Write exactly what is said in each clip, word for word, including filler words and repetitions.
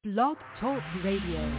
Blog Talk Radio.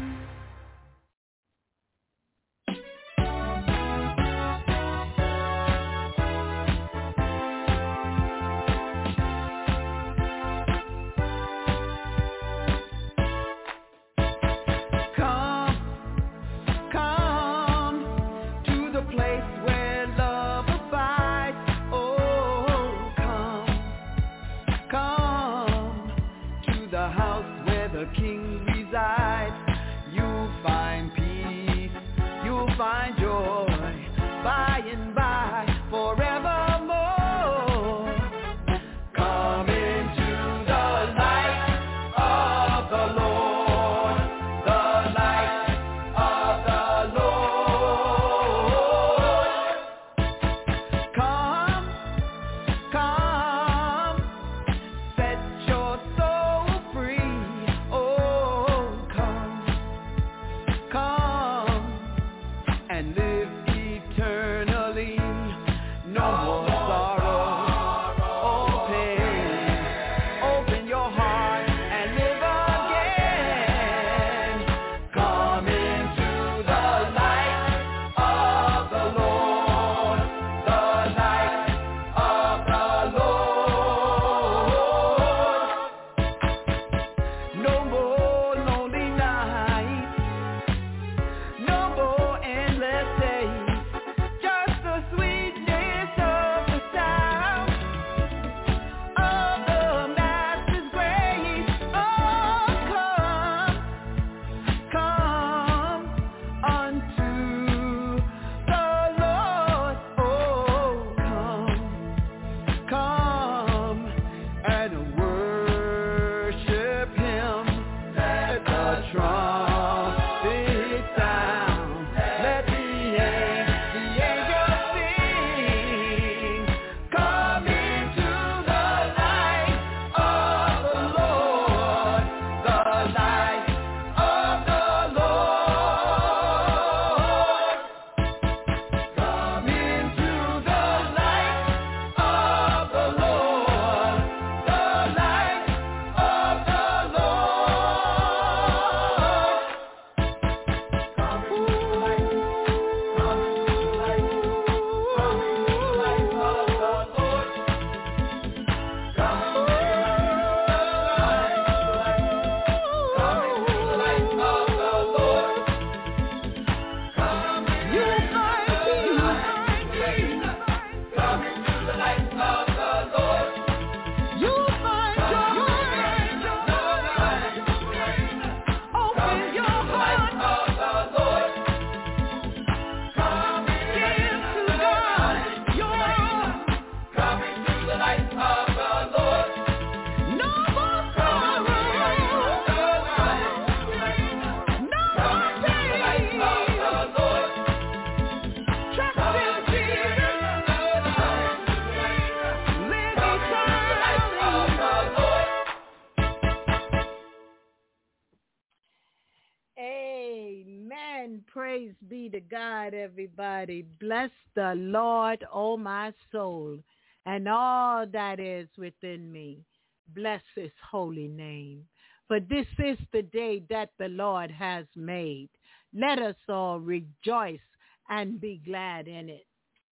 Praise be to God, everybody. Bless the Lord, oh my soul, and all that is within me. Bless his holy name. For this is the day that the Lord has made. Let us all rejoice and be glad in it.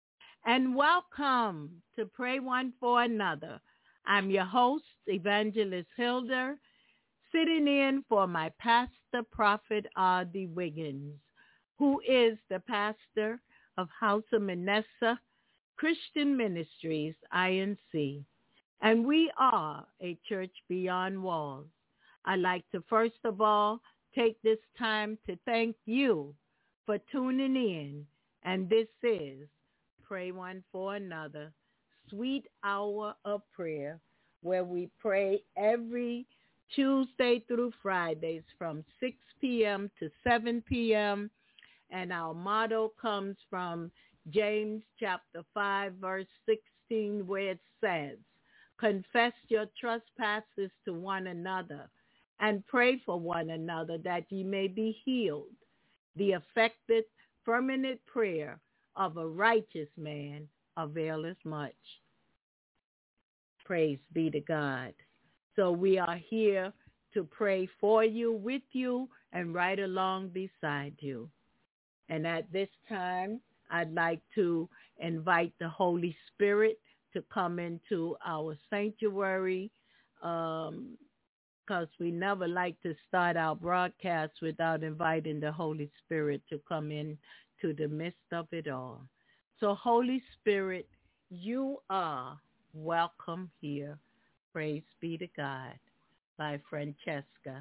And welcome to Pray One for Another. I'm your host, Evangelist Hilda, sitting in for my pastor, Prophet R D Wiggins, who is the pastor of House of Manasseh Christian Ministries, I N C. And we are a church beyond walls. I'd like to first of all take this time to thank you for tuning in. And this is Pray One for Another, sweet hour of prayer, where we pray every Tuesday through Fridays from six p.m. to seven p.m., and our motto comes from James chapter five, verse sixteen, where it says, confess your trespasses to one another and pray for one another that ye may be healed. The effective, fervent prayer of a righteous man availeth much. Praise be to God. So we are here to pray for you, with you, and right along beside you. And at this time, I'd like to invite the Holy Spirit to come into our sanctuary, um, because we never like to start our broadcast without inviting the Holy Spirit to come in to the midst of it all. So Holy Spirit, you are welcome here. Praise be to God. By Francesca.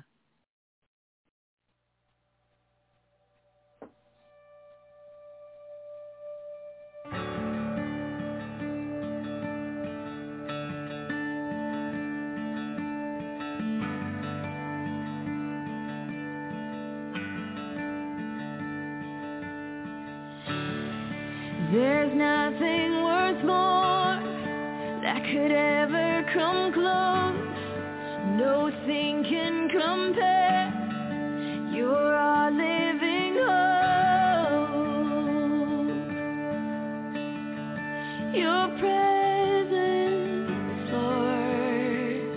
There's nothing worth more that could ever come close. Nothing can compare. You're our living hope. Your presence, Lord.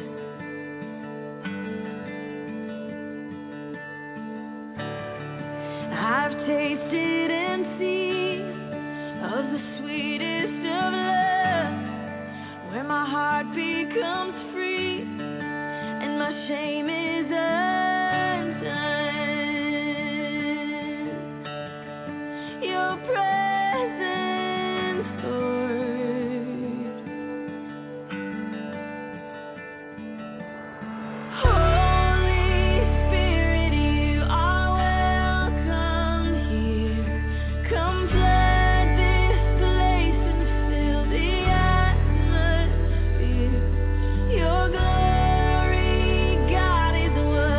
I've tasted and seen of the sweetest of love, where my heart becomes free and my shame is undone. Your presence, Lord. Holy Spirit, you are welcome here. Come flood this place and fill the atmosphere. Your glory, God, is what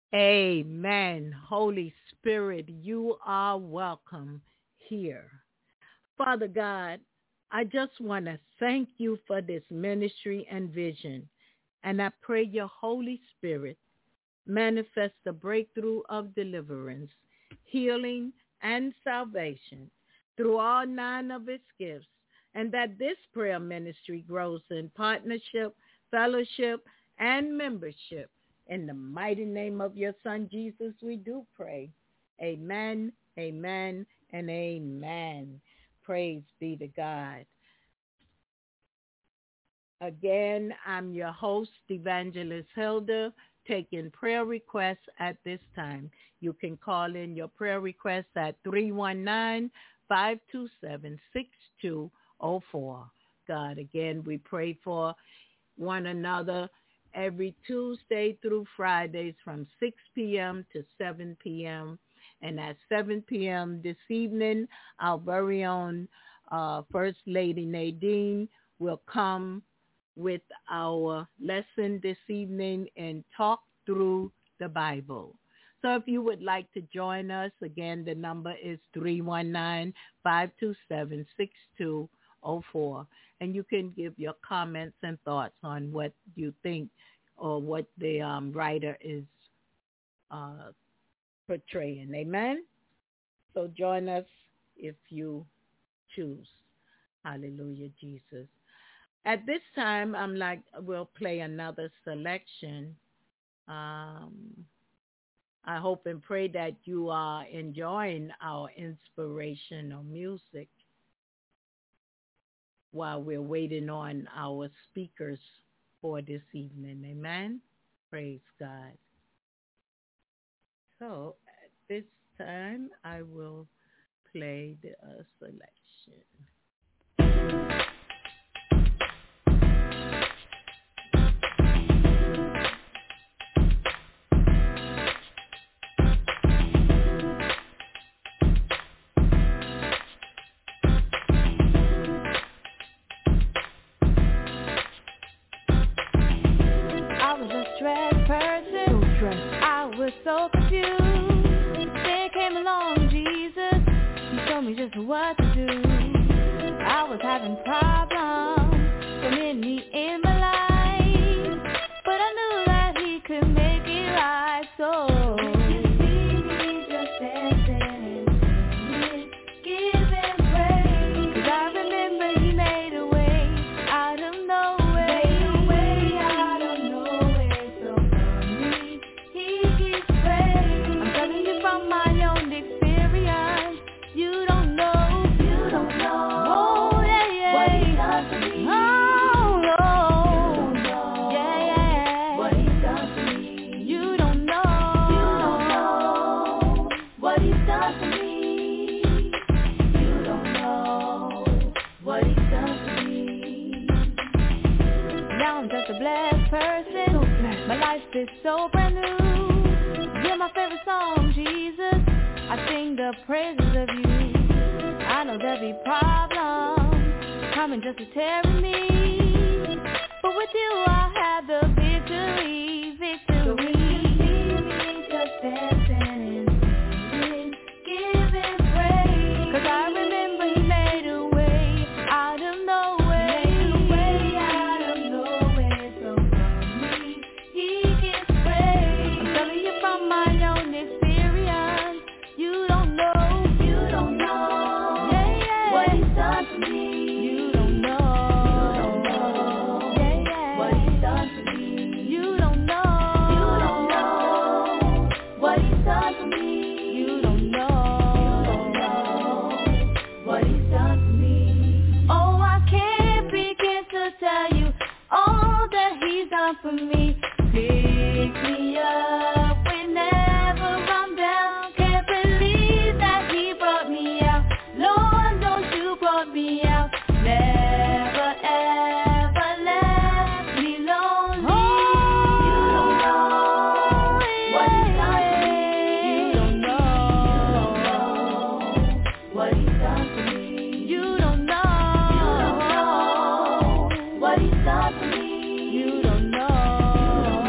Amen. Holy Spirit, you are welcome here. Father God, I just want to thank you for this ministry and vision. And I pray your Holy Spirit manifest the breakthrough of deliverance, healing, and salvation through all nine of its gifts, and that this prayer ministry grows in partnership, fellowship, and membership. In the mighty name of your Son, Jesus, we do pray. Amen, amen, and amen. Praise be to God. Again, I'm your host, Evangelist Hilda, taking prayer requests at this time. You can call in your prayer requests at three one nine, five two seven, six two zero four. God, again, we pray for one another every Tuesday through Fridays from six p.m. to seven p.m. And at seven p.m. this evening, our very own uh, First Lady Nadine will come with our lesson this evening and talk through the Bible. So if you would like to join us, again, the number is three one nine, five two seven, six two zero four. And you can give your comments and thoughts on what you think or what the um, writer is uh, portraying. Amen? So join us if you choose. Hallelujah, Jesus. At this time, I'm like, we'll play another selection. Um, I hope and pray that you are enjoying our inspirational music while we're waiting on our speakers for this evening. Amen? Praise God. So at this time, I will play the uh, selection. So confused. Then came along Jesus. He told me just what to do. I was having problems, so many in my life, but I knew that he could make it right. So if you see me just dancing and give him praise, 'cause I remember he made a way out of nowhere. Made a way out of nowhere. So for me, he gives praise. I'm telling you from my own experience. You don't know, you don't know. Oh yeah, yeah. What he's done for me. Oh no. You don't know. Yeah, yeah. What he's done for me. You don't know. You don't know. What he's done for me. You don't know. What he's done for me. Now I'm just a blessed person. So blessed. My life is so brand new. You're my favorite song, Jesus. I sing the praises of you. I know there'll be problems coming just to tear me, but with you I'll have the victory, victory. So when you see me just dancing and singing, giving praise, 'cause I remember he made a way out of nowhere. He made a way out of nowhere. So for me, he gives praise. I'm telling you from my own experience. You don't know, you don't know, yeah, yeah. What he's done for me. You don't know, you don't know, yeah, yeah. What he's done for me. You don't know, you don't know, what he's done for me. You don't know, you don't know, what he's done for me. Oh, I can't begin to tell you all that he's done for me. Pick me up whenever I'm down. Can't believe that he brought me out. Lord, don't you brought me out. Never ever left me lonely. Oh, you don't know what he's done for me. You don't know what he's done for me. You don't know. You don't know what he's done for me. You don't know.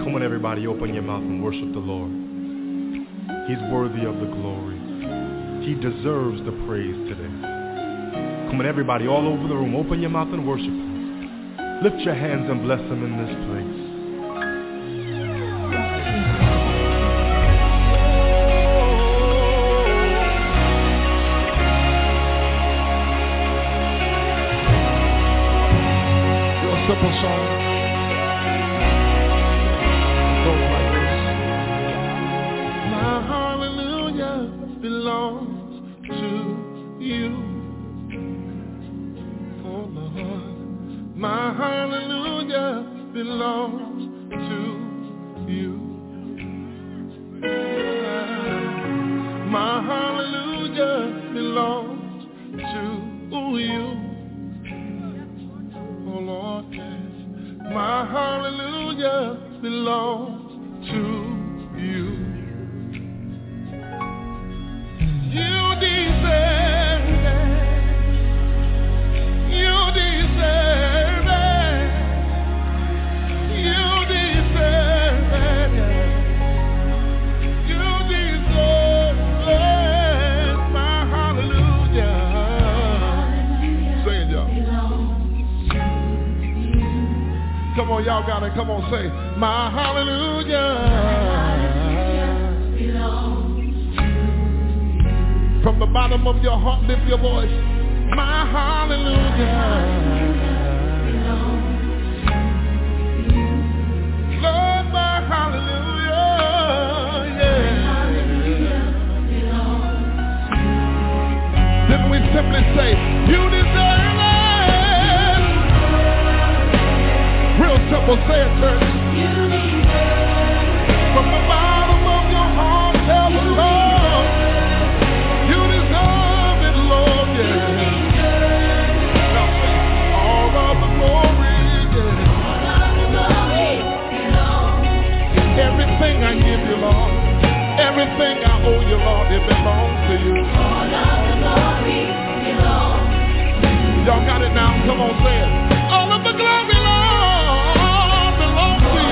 Come on, everybody, open your mouth and worship the Lord. He's worthy of the glory. He deserves the praise today. Come on, everybody, all over the room, open your mouth and worship Him. Lift your hands and bless Him in this place. Simple song. It goes like this. My hallelujah belongs to you. Oh Lord. My hallelujah belongs to you. My hallelujah belongs to you. Oh Lord, yes. My hallelujah belongs to you. You deserve it. You deserve it. You deserve it. You deserve it. My hallelujah. Sing it, y'all. Come on, y'all got it. Come on, say, my hallelujah. From the bottom of your heart, lift your voice. My hallelujah. Lord, my hallelujah. Yeah. Then we simply say, you deserve it. Real simple, say it, church. From the bottom of your heart, tell the Lord, you deserve it, Lord, yeah. Now say, all of the glory, yeah. Everything I give you, Lord, everything I owe you, Lord, it belongs to you. All of the glory belongs to you. Y'all got it now? Come on, say it. All of the glory, Lord, belongs to you.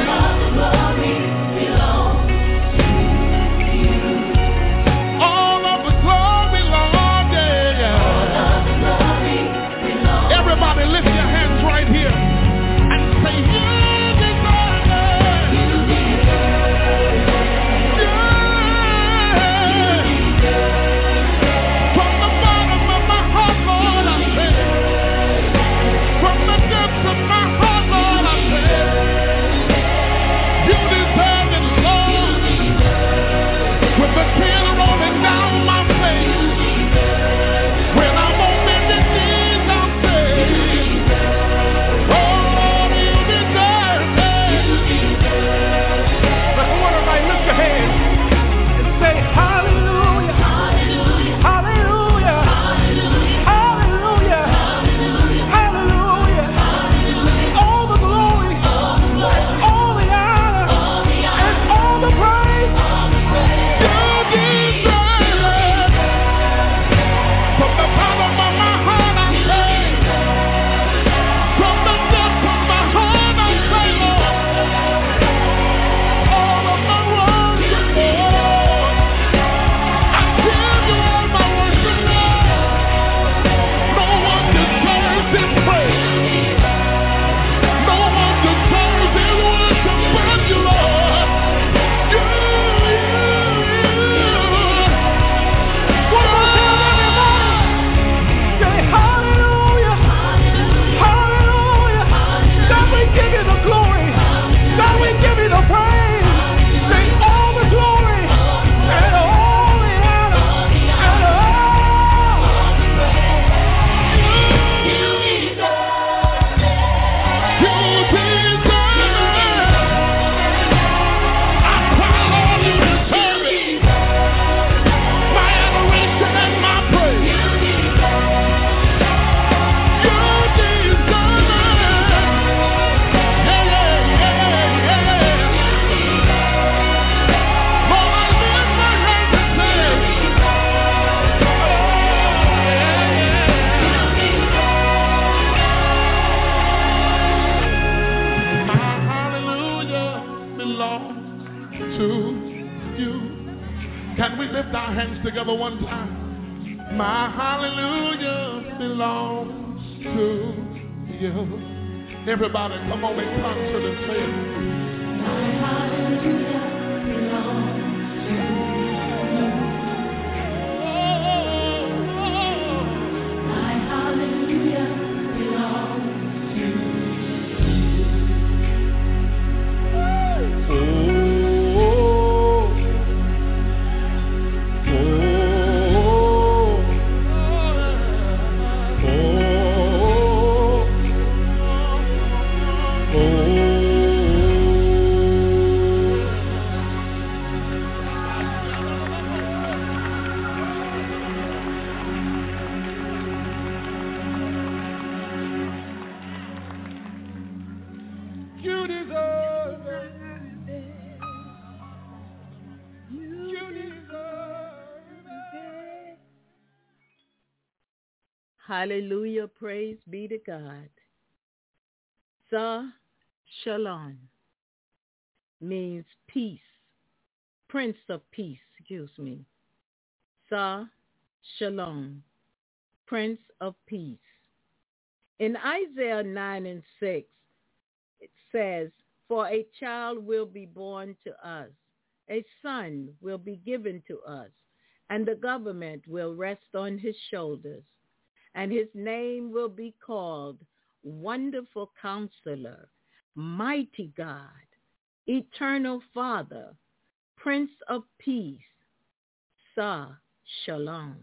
lift our hands together one time. My hallelujah belongs to you. Everybody, come on in concert and say it. My hallelujah belongs to you. My hallelujah belongs to you. Hallelujah, praise be to God. Sah Shalom means peace, Prince of Peace, excuse me. Sah Shalom, Prince of Peace. In Isaiah nine and six, it says, for a child will be born to us, a son will be given to us, and the government will rest on his shoulders. And his name will be called Wonderful Counselor, Mighty God, Eternal Father, Prince of Peace, Sah Shalom.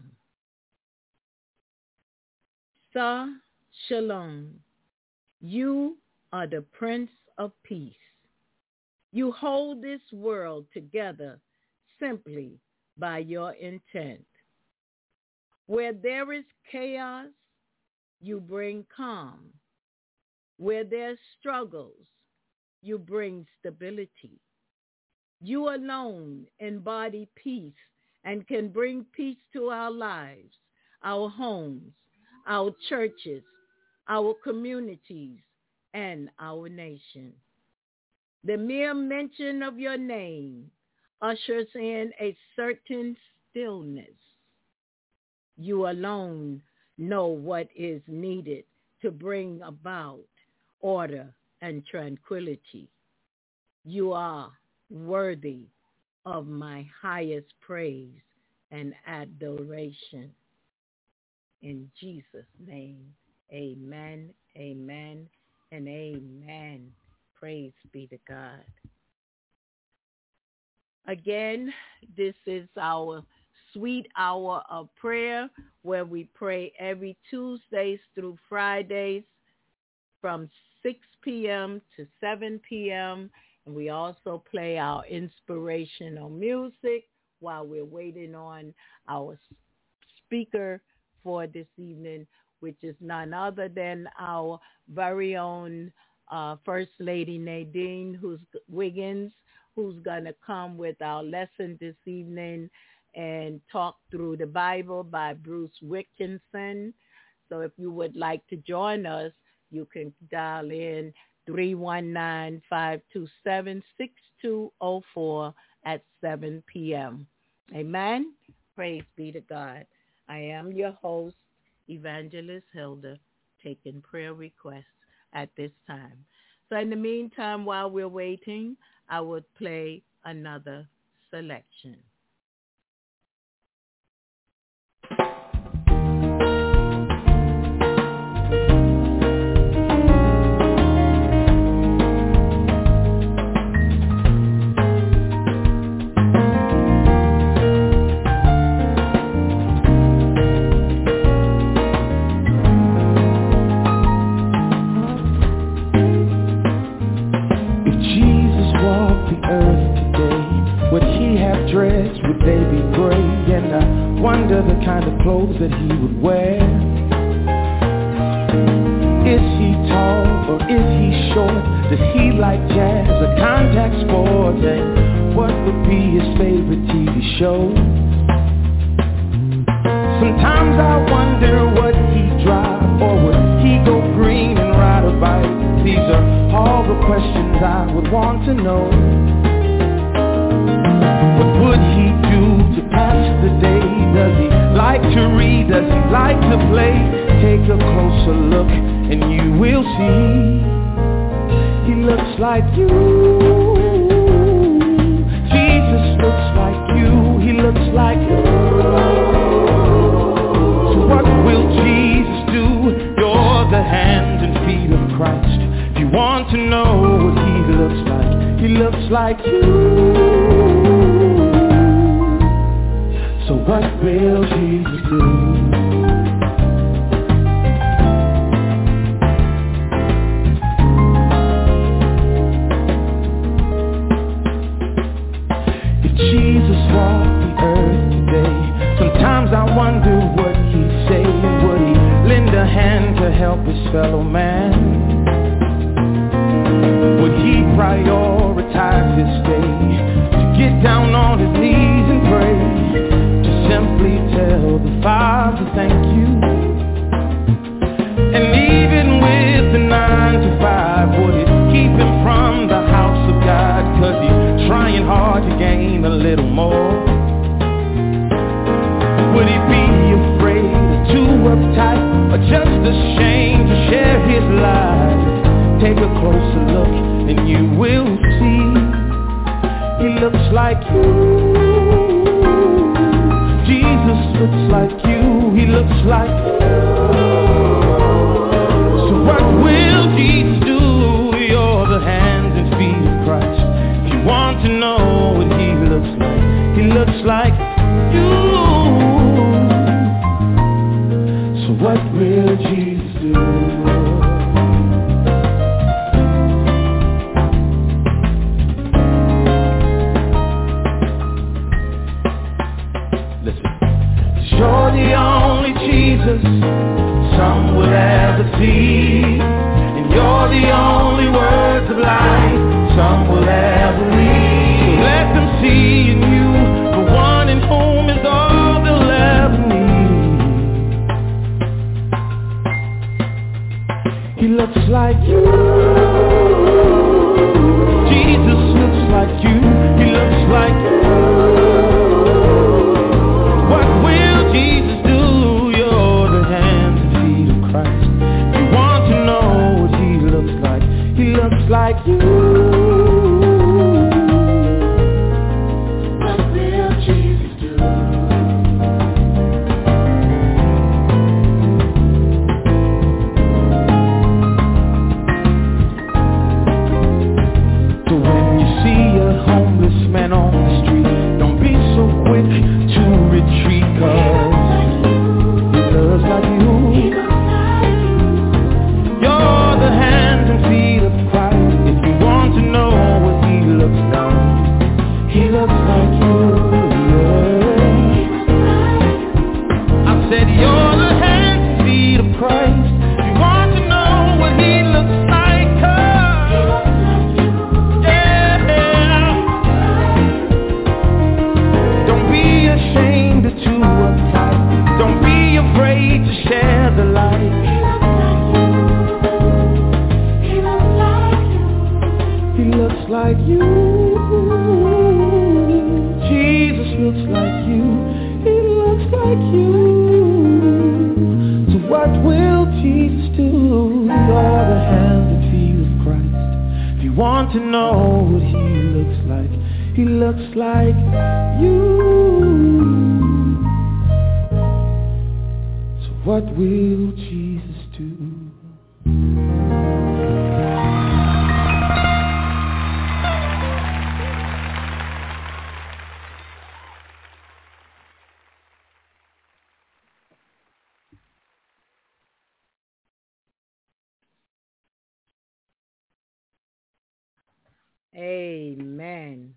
Sah Shalom, you are the Prince of Peace. You hold this world together simply by your intent. Where there is chaos, you bring calm. Where there's struggles, you bring stability. You alone embody peace and can bring peace to our lives, our homes, our churches, our communities, and our nation. The mere mention of your name ushers in a certain stillness. You alone know what is needed to bring about order and tranquility. You are worthy of my highest praise and adoration. In Jesus' name, amen, amen, and amen. Praise be to God. Again, this is our Sweet Hour of Prayer, where we pray every Tuesdays through Fridays from six p.m. to seven p.m. And we also play our inspirational music while we're waiting on our speaker for this evening, which is none other than our very own uh, First Lady Nadine who's, Wiggins, who's going to come with our lesson this evening and talk through the Bible by Bruce Wilkinson. So if you would like to join us, you can dial in three one nine, five two seven, six two zero four at seven p.m. Amen. Praise be to God. I am your host, Evangelist Hilda, taking prayer requests at this time. So in the meantime, while we're waiting, I would play another selection. Dressed would they be gray, and I wonder the kind of clothes that he would wear. Is he tall or is he short? Does he like jazz or contact sports? And what would be his favorite T V show? Sometimes I wonder what he'd drive, or would he go green and ride a bike? These are all the questions I would want to know. What would he do to pass the day? Does he like to read? Does he like to play? Take a closer look and you will see he looks like you. Jesus looks like you. He looks like you. So what will Jesus do? You're the hands and feet of Christ. If you want to know what he looks like, he looks like you. So what will Jesus do? If Jesus walked the earth today, sometimes I wonder what he'd say. Would he lend a hand to help his fellow man? Would he prioritize his day to get down on his knees and pray? Simply tell the Father thank you. And even with the nine to five, would it keep him from the house of God? Cause he's trying hard to gain a little more. Would he be afraid or too uptight or just ashamed to share his life? Take a closer look and you will see he looks like you. Jesus looks like you, he looks like you. So what will Jesus do? You're the hands and feet of Christ. If you want to know what he looks like, he looks like you. So what will Jesus do? You're the only Jesus some will ever see, and you're the only words of life some will ever read. Let them see in you the one in whom is all they'll ever need. He looks like you. Jesus looks like you. He looks like you. Jesus do, you're the hands and feet of Christ. If you want to know what he looks like, he looks like you. What will Jesus do? So when you see a homeless man on the street, don't be so quick to retreat, cause like you. You're the hands and feet of Christ. If you want to know what he looks like, he looks like you. Yeah. I said you're the hands and feet of Christ. If you want to know what he looks like, cause yeah. Don't be ashamed or too uptight. Don't be afraid to share the light. He looks like you. He looks like you. He looks like you. Jesus looks like you. He looks like you. So what will Jesus do? You're the hands and feet of Christ. If you want to know what he looks like, he looks like you. What will Jesus do? Amen.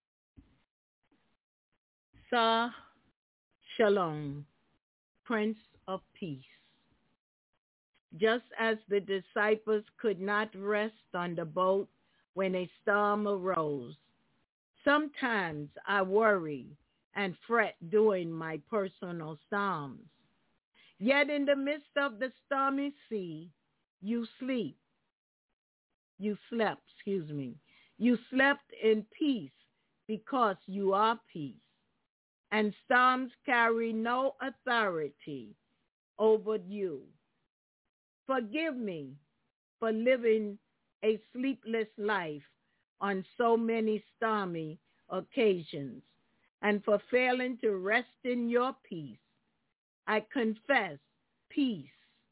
Sah Shalom, Prince of Peace. Just as the disciples could not rest on the boat when a storm arose, sometimes I worry and fret during my personal storms. Yet in the midst of the stormy sea, you sleep. You slept, excuse me. You slept in peace because you are peace. and storms carry no authority over you. Forgive me for living a sleepless life on so many stormy occasions and for failing to rest in your peace. I confess peace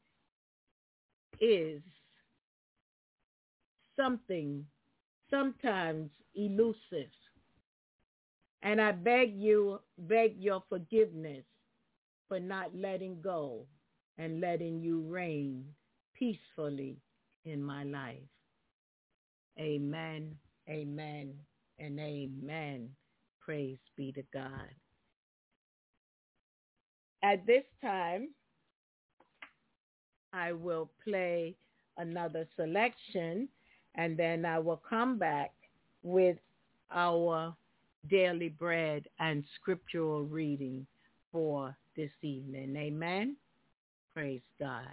is something sometimes elusive. And I beg you, beg your forgiveness for not letting go and letting you reign peacefully in my life. Amen, amen, and amen. Praise be to God. At this time, I will play another selection, and then I will come back with our daily bread and scriptural reading for this evening. Amen. Praise God.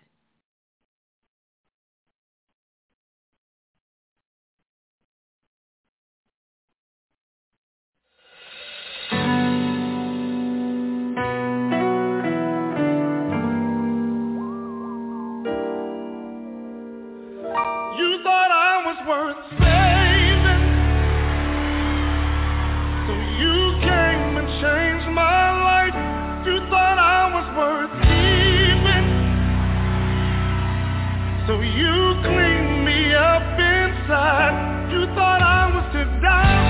You thought I was worth saving, so you came and changed my life. You thought I was worth keeping, so you cleaned me up inside. You thought I was to die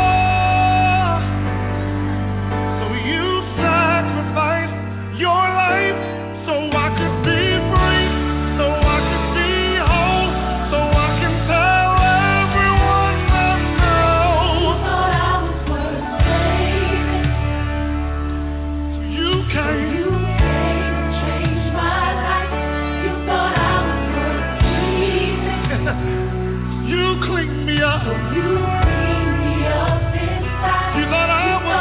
for, so you sacrificed your life so I could be free, so I could be whole, so I can tell everyone I know. You thought I was worth saving, so you came. You came and changed my life. You thought I was worth keeping. You cleaned me up. So you cleaned me up inside. You thought I was.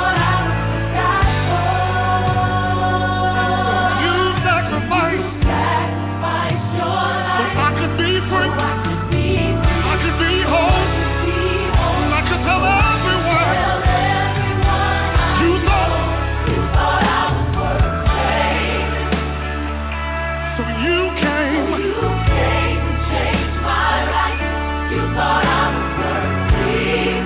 You sacrificed. Sacrificed your life. So I could be free. So I could be free. I could be whole. I could be whole. And I could tell everyone. Tell everyone. You thought. You thought I was worth saving. So you came. You came and changed my life. You thought I was worth keeping.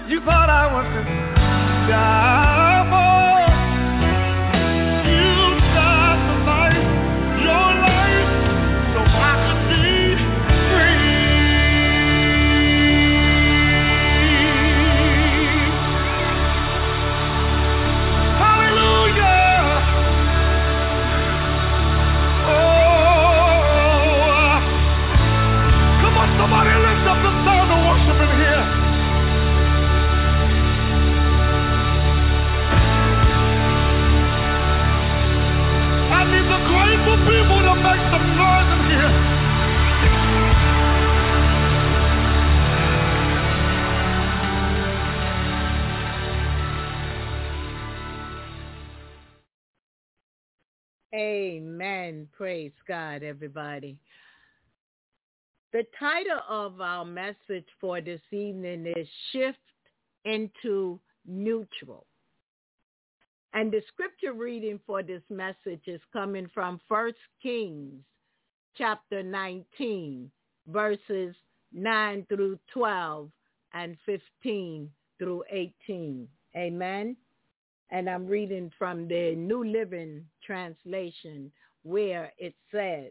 You thought I was to die for. You sacrificed your life so I could be free. Hallelujah. Oh, come on, somebody lift up the sound of worship in here. Grateful people to make some noise in here. Amen. Praise God, everybody. The title of our message for this evening is Shift into Neutral. And the scripture reading for this message is coming from First Kings chapter nineteen, verses nine through twelve and fifteen through eighteen. Amen. And I'm reading from the New Living Translation, where it says,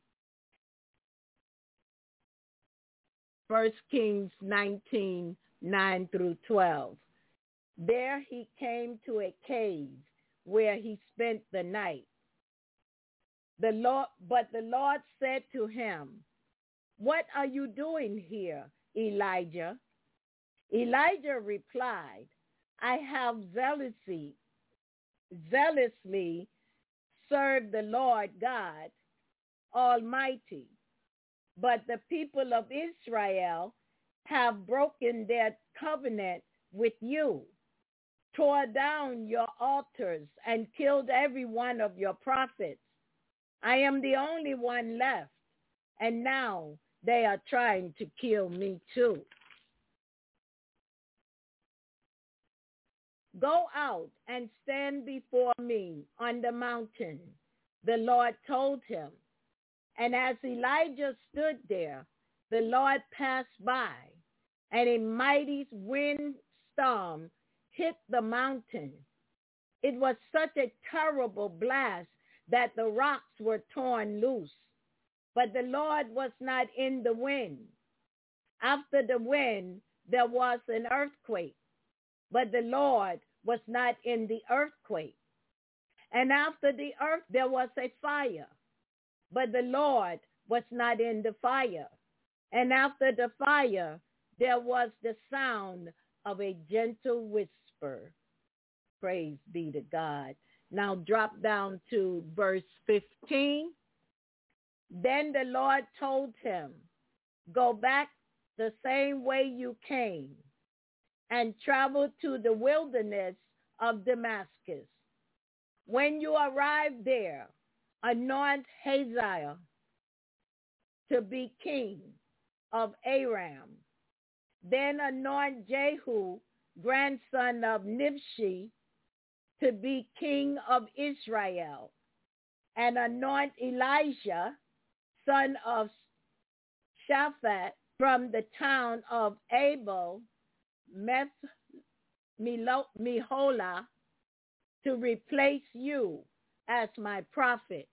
First Kings nineteen, nine through twelve. There he came to a cave where he spent the night. The Lord, but the Lord said to him, "What are you doing here, Elijah?" Elijah replied, "I have zealously, zealously served the Lord God Almighty, but the people of Israel have broken their covenant with you, tore down your altars, and killed every one of your prophets. I am the only one left, and now they are trying to kill me too. Go out and stand before me on the mountain," the Lord told him. And as Elijah stood there, the Lord passed by, and a mighty windstorm hit the mountain. It was such a terrible blast that the rocks were torn loose. But the Lord was not in the wind. After the wind, there was an earthquake. But the Lord was not in the earthquake. And after the earth, there was a fire. But the Lord was not in the fire. And after the fire, there was the sound of a gentle whisper. Praise be to God. Now drop down to verse fifteen. Then the Lord told him, "Go back the same way you came and travel to the wilderness of Damascus. When you arrive there, anoint Hazael to be king of Aram. Then anoint Jehu, grandson of Nimshi, to be king of Israel. And anoint Elijah, son of Shaphat, from the town of Abel, Meholah, to replace you as my prophet.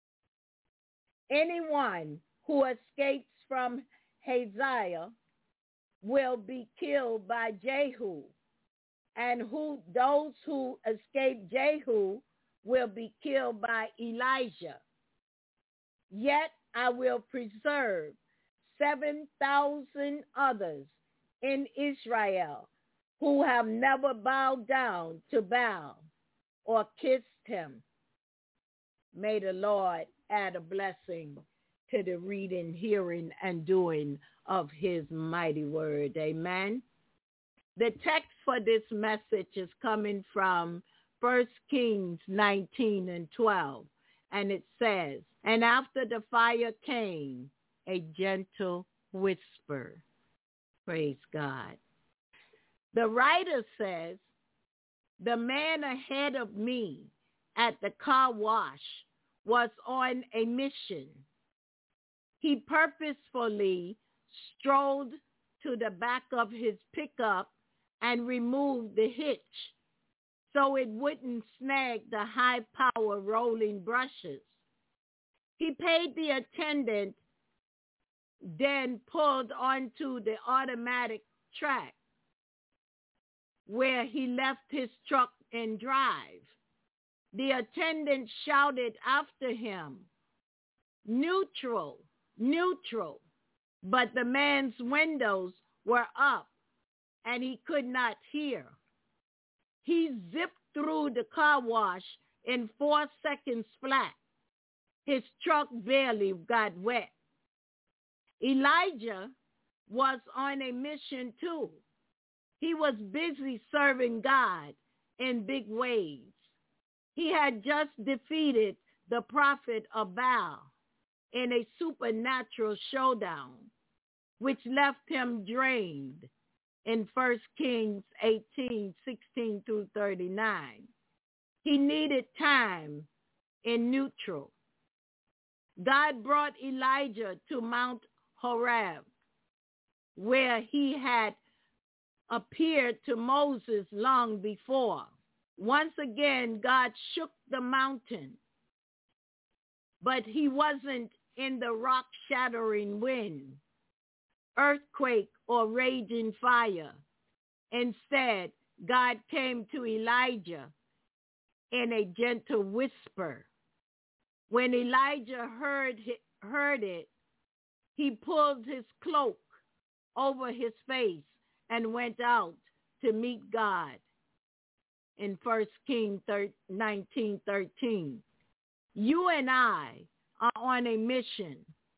Anyone who escapes from Hazael will be killed by Jehu, and who those who escape Jehu will be killed by Elijah. Yet I will preserve seven thousand others in Israel who have never bowed down to Baal or kissed him." May the Lord add a blessing to the reading, hearing, and doing of his mighty word. Amen. The text for this message is coming from First Kings nineteen and twelve, and it says, "And after the fire came a gentle whisper." Praise God. The writer says, "The man ahead of me at the car wash was on a mission. He purposefully strolled to the back of his pickup and removed the hitch so it wouldn't snag the high-power rolling brushes. He paid the attendant, then pulled onto the automatic track where he left his truck in drive. The attendant shouted after him, "Neutral, neutral," but the man's windows were up and he could not hear. He zipped through the car wash in four seconds flat. His truck barely got wet. Elijah was on a mission too. He was busy serving God in big ways. He had just defeated the prophet of Baal in a supernatural showdown, which left him drained in First Kings eighteen, sixteen through thirty-nine. He needed time in neutral. God brought Elijah to Mount Horeb, where he had appeared to Moses long before. Once again, God shook the mountain, but he wasn't in the rock-shattering wind, earthquake, or raging fire. Instead, God came to Elijah in a gentle whisper. When Elijah heard, heard it, he pulled his cloak over his face and went out to meet God in First Kings nineteen thirteen. You and I are on a mission.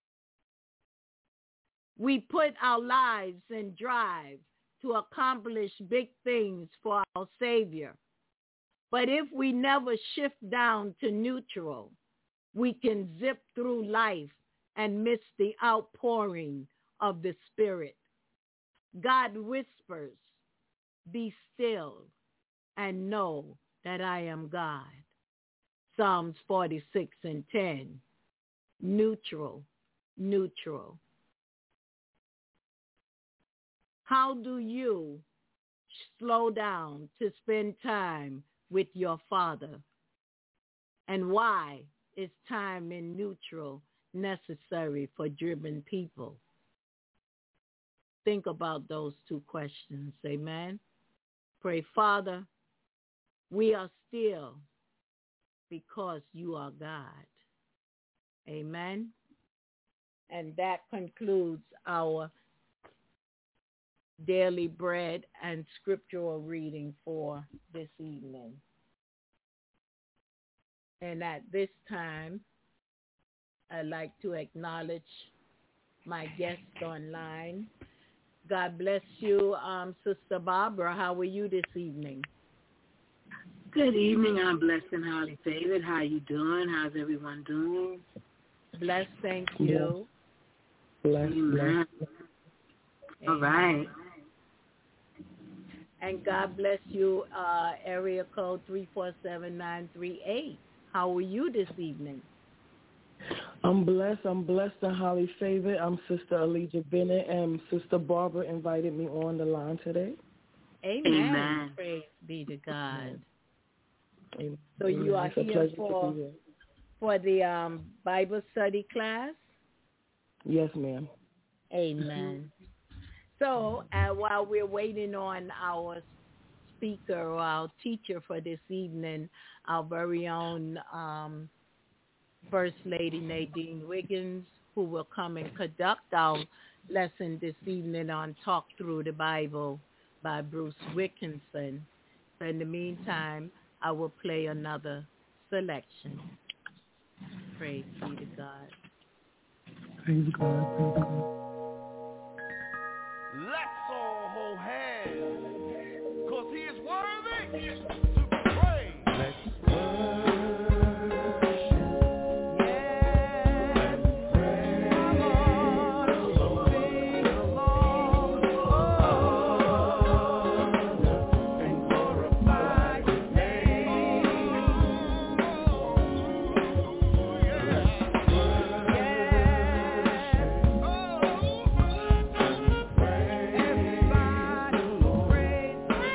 We put our lives in drive to accomplish big things for our Savior. But if we never shift down to neutral, we can zip through life and miss the outpouring of the Spirit. God whispers, "Be still and know that I am God." Psalms forty-six and ten. Neutral, neutral. How do you slow down to spend time with your Father? And why is time in neutral necessary for driven people? Think about those two questions. Amen. Pray, Father, we are still because you are God. Amen. And that concludes our daily bread and scriptural reading for this evening. And at this time, I'd like to acknowledge my guest online. God bless you, um, Sister Barbara. How are you this evening? Good evening. I'm blessed and highly favored. How you doing? How's everyone doing? Blessed, thank you. Blessed, Amen. Blessed. All right. And God bless you, uh, area code three four seven nine three eight. How are you this evening? I'm blessed. I'm blessed and highly favored. I'm Sister Elijah Bennett, and Sister Barbara invited me on the line today. Amen. Amen. Praise be to God. Amen. So you are here for, here for the um, Bible study class? Yes, ma'am. Amen. So uh, while we're waiting on our speaker or our teacher for this evening, our very own um, First Lady Nadine Wiggins, who will come and conduct our lesson this evening on Talk Through the Bible by Bruce Wilkinson. So in the meantime, I will play another selection. Praise be to God. Praise God. Praise God. Let's all hold hands, because he is worthy to be praised. Let's worship. Yeah. Let's praise. Come on, sing along. Oh, and glorify his name. Oh, yeah. Yeah. Oh. Everybody praise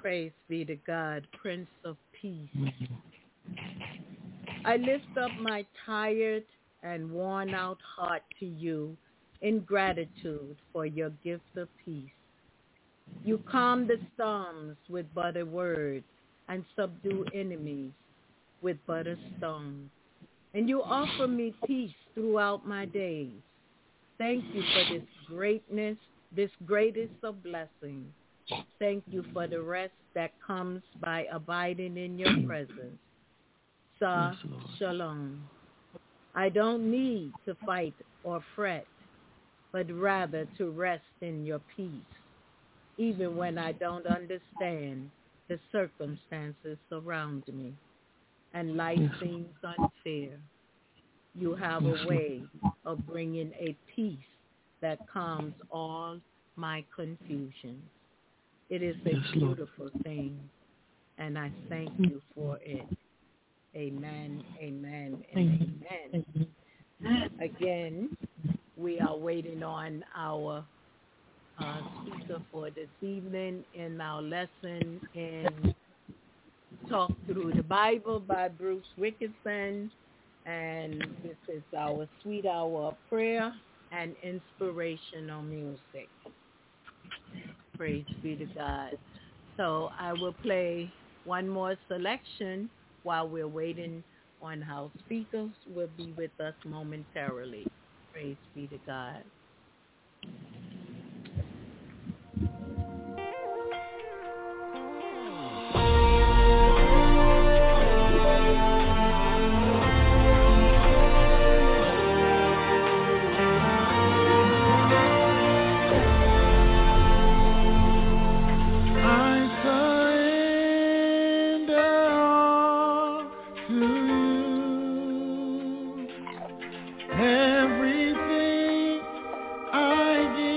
Praise be to God, Prince of Peace. I lift up my tired and worn out heart to you in gratitude for your gift of peace. You calm the storms with but a word and subdue enemies with but a stone. And you offer me peace throughout my days. Thank you for this greatness, this greatest of blessings. Thank you for the rest that comes by abiding in your presence. Sah Shalom. I don't need to fight or fret, but rather to rest in your peace, even when I don't understand the circumstances around me and life seems unfair. You have a way of bringing a peace that calms all my confusion. It is a beautiful thing, and I thank you for it. Amen, amen, and amen. Again, we are waiting on our uh, speaker for this evening in our lesson in Talk Through the Bible by Bruce Wickerson. And this is our sweet hour of prayer and inspirational music. Praise be to God. So I will play one more selection while we're waiting on our speakers will be with us momentarily. Praise be to God. Everything I give.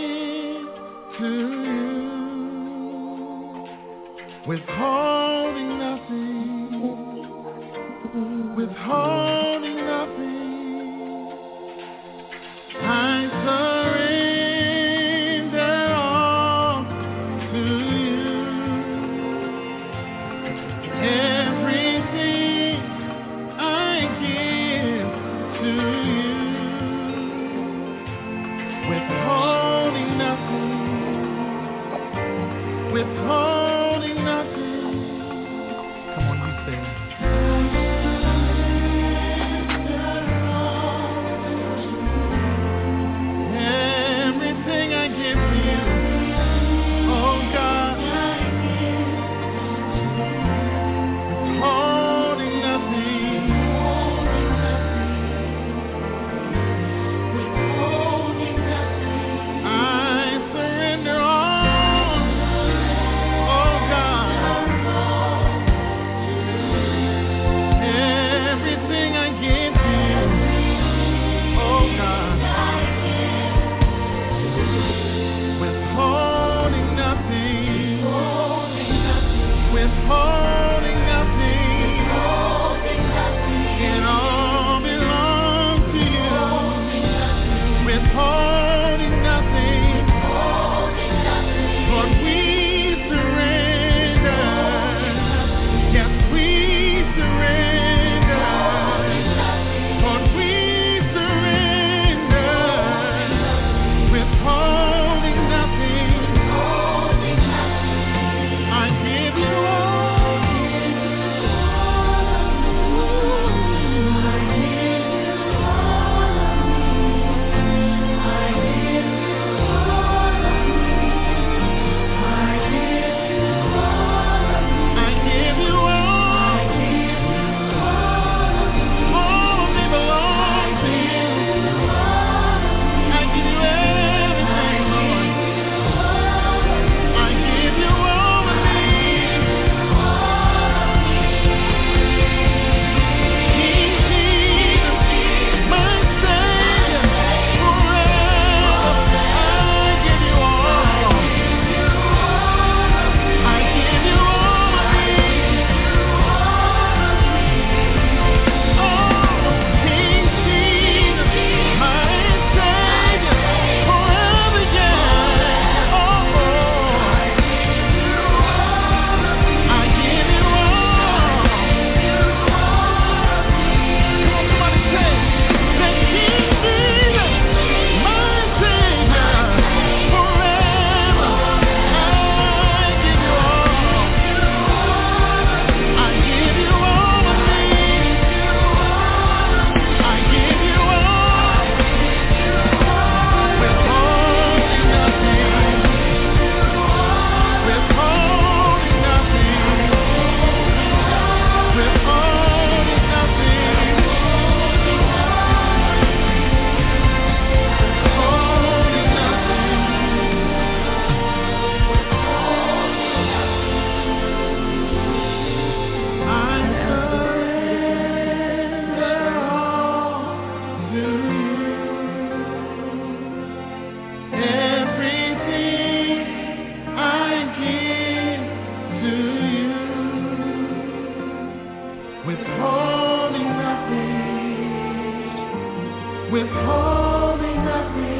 withholding nothing, withholding nothing.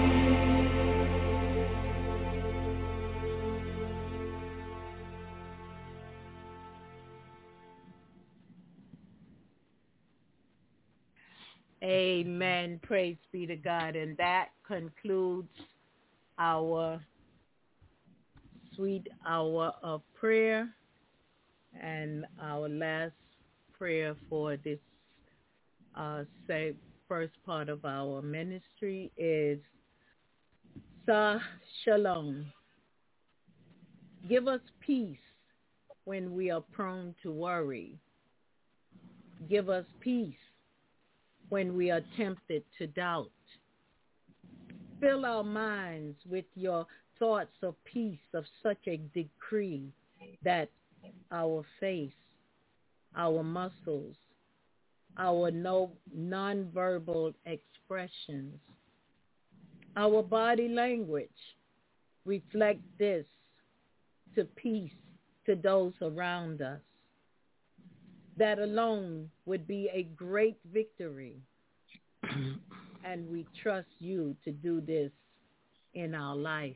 Amen. Praise be to God. And that concludes our sweet hour of prayer. And our last prayer for this uh, say, first part of our ministry is Sa Shalom. Give us peace when we are prone to worry. Give us peace when we are tempted to doubt. Fill our minds with your thoughts of peace of such a degree that our face, our muscles, our no, nonverbal expressions, our body language reflect this to peace to those around us. That alone would be a great victory. And we trust you to do this in our life.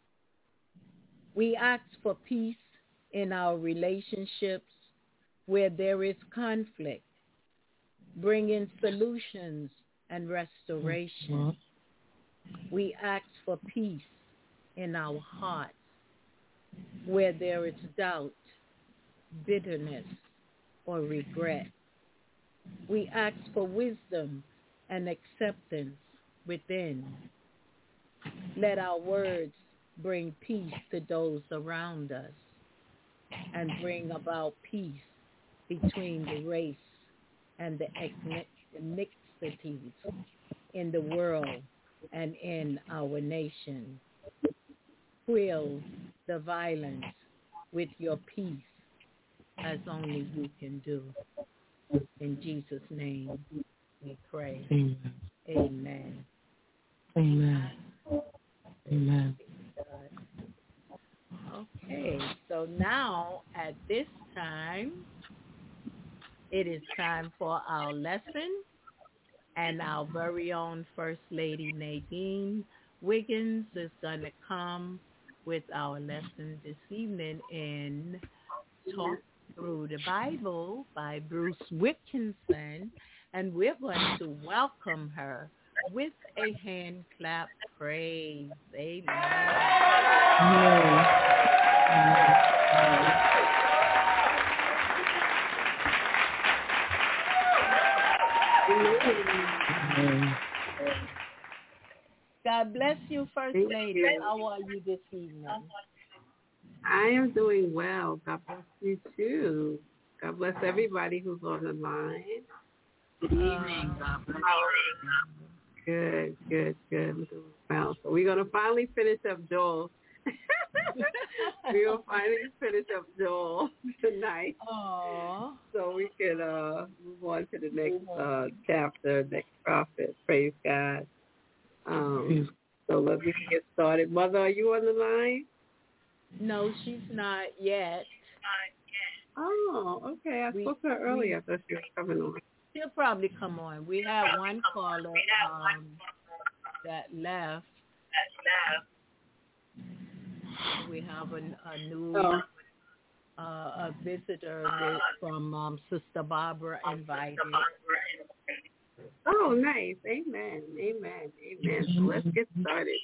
We ask for peace in our relationships where there is conflict, bringing solutions and restoration. We ask for peace in our hearts where there is doubt, bitterness, or regret. We ask for wisdom and acceptance within. Let our words bring peace to those around us and bring about peace between the race and the ethnicities in the world and in our nation. Quell the violence with your peace as only you can do. In Jesus' name we pray. Amen. Amen. Amen. Amen. Okay, so now at this time, it is time for our lesson, and our very own First Lady Nadine Wiggins is going to come with our lesson this evening in Talk Through the Bible by Bruce Wilkinson, and we're going to welcome her with a hand clap praise. Amen. Amen. Amen. God bless you, First Lady. How are you this evening? I am doing well. God bless you too. God bless everybody who's on the line. Good evening. God bless you. Good, good, good. I'm doing well. So we're gonna finally finish up Joel. We're gonna finally finish up Joel tonight. Aww. So we can uh, move on to the next uh, chapter, next prophet. Praise God. Um, so let me get started. Mother, are you on the line? No, she's not yet. Oh, okay. I We- spoke to her earlier. we- I thought she was coming on. She'll probably come on. We have one caller um, that left. We have a, a new Oh. uh, a visitor with, from um, Sister Barbara invited. Oh, nice. Amen. Amen. Amen. So let's get started.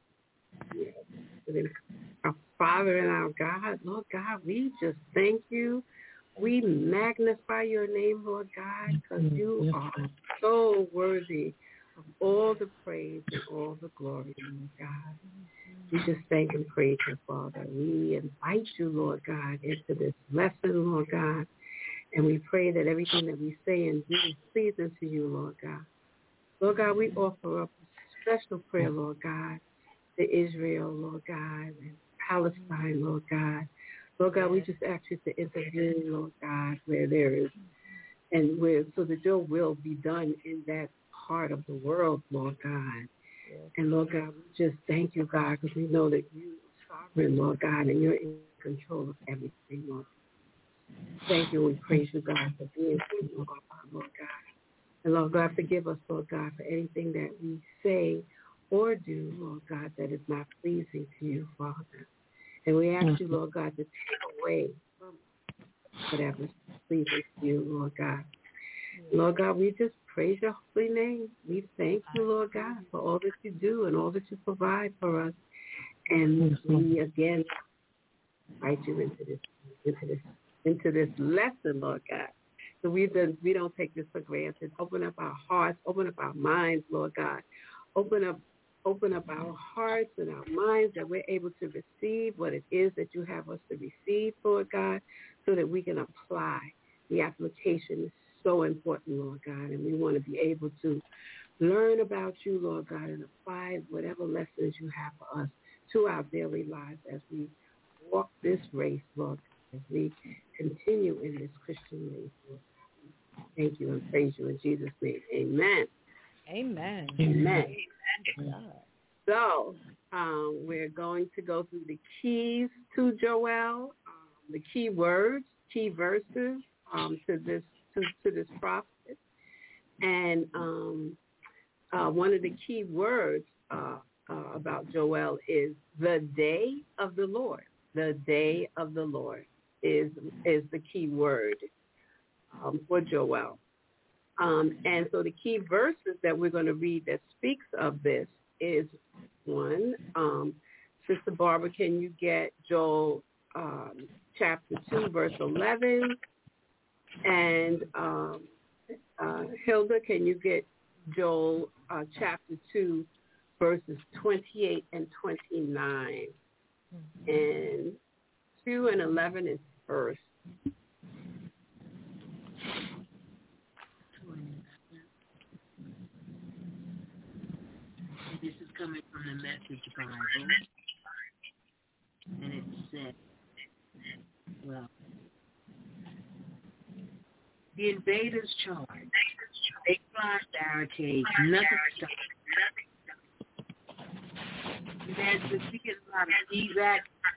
Our Father and our God, Lord God, we just thank you. We magnify your name, Lord God, because you are so worthy of all the praise and all the glory, Lord God. We just thank and praise you, Father. We invite you, Lord God, into this lesson, Lord God. And we pray that everything that we say and do is pleasing to you, Lord God. Lord God, we offer up a special prayer, Lord God, to Israel, Lord God, and Palestine, Lord God. Lord God, we just ask you to intervene, Lord God, where there is, and where, so that your will be done in that part of the world, Lord God. And Lord God, we just thank you, God, because we know that you are sovereign, Lord God, and you're in control of everything, Lord. thank you and we praise you, God, for being here, Lord God. And Lord God, forgive us, Lord God, for anything that we say or do, Lord God, that is not pleasing to you, Father. And we ask you, Lord God, to take away from whatever is pleasing to you, Lord God. Lord God, we just praise your holy name. We thank you, Lord God, for all that you do and all that you provide for us. And we again invite you into this, into this, into this lesson, Lord God. So we don't, we don't take this for granted. Open up our hearts, open up our minds, Lord God. Open up, open up our hearts and our minds that we're able to receive what it is that you have us to receive, Lord God, so that we can apply. The application is so important, Lord God, and we want to be able to learn about you, Lord God, and apply whatever lessons you have for us to our daily lives as we walk this race, Lord, as we continue in this Christian race, Lord. Thank you and praise you in Jesus' name. Amen. Amen. Amen. Amen. So um, we're going to go through the keys to Joel, um, the key words, key verses um, to this to, to this prophet. And um, uh, one of the key words uh, uh, about Joel is the day of the Lord. The day of the Lord is is the key word um, for Joel. Um, and so the key verses that we're going to read that speaks of this is one. Um, Sister Barbara, can you get Joel um, chapter two, verse eleven? And um, uh, Hilda, can you get Joel uh, chapter two, verses twenty-eight and twenty-nine? Mm-hmm. And two and eleven is first. This is coming from the Message Bible, and it says, well, the invaders charge. They fly barricades. Nothing stops. There's the secret lot of evac.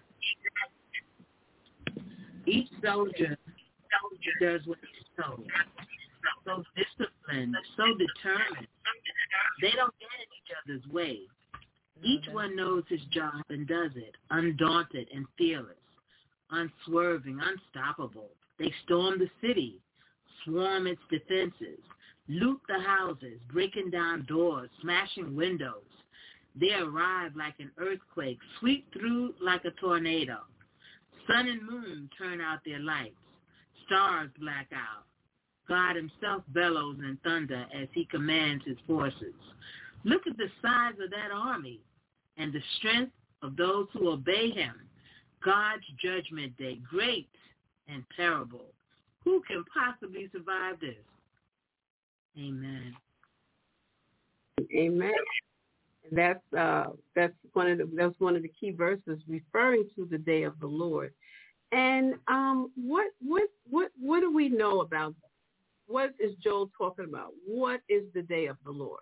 Each soldier does what he's told. So disciplined, so determined. They don't get in each other's way. Each one knows his job and does it, undaunted and fearless, unswerving, unstoppable. They storm the city, swarm its defenses, loot the houses, breaking down doors, smashing windows. They arrive like an earthquake, sweep through like a tornado. Sun and moon turn out their lights. Stars black out. God himself bellows in thunder as he commands his forces. Look at the size of that army and the strength of those who obey him. God's judgment day, great and terrible. Who can possibly survive this? Amen. Amen. That's uh, that's one of the that's one of the key verses referring to the day of the Lord. And um, what what what what do we know about? What is Joel talking about? What is the day of the Lord?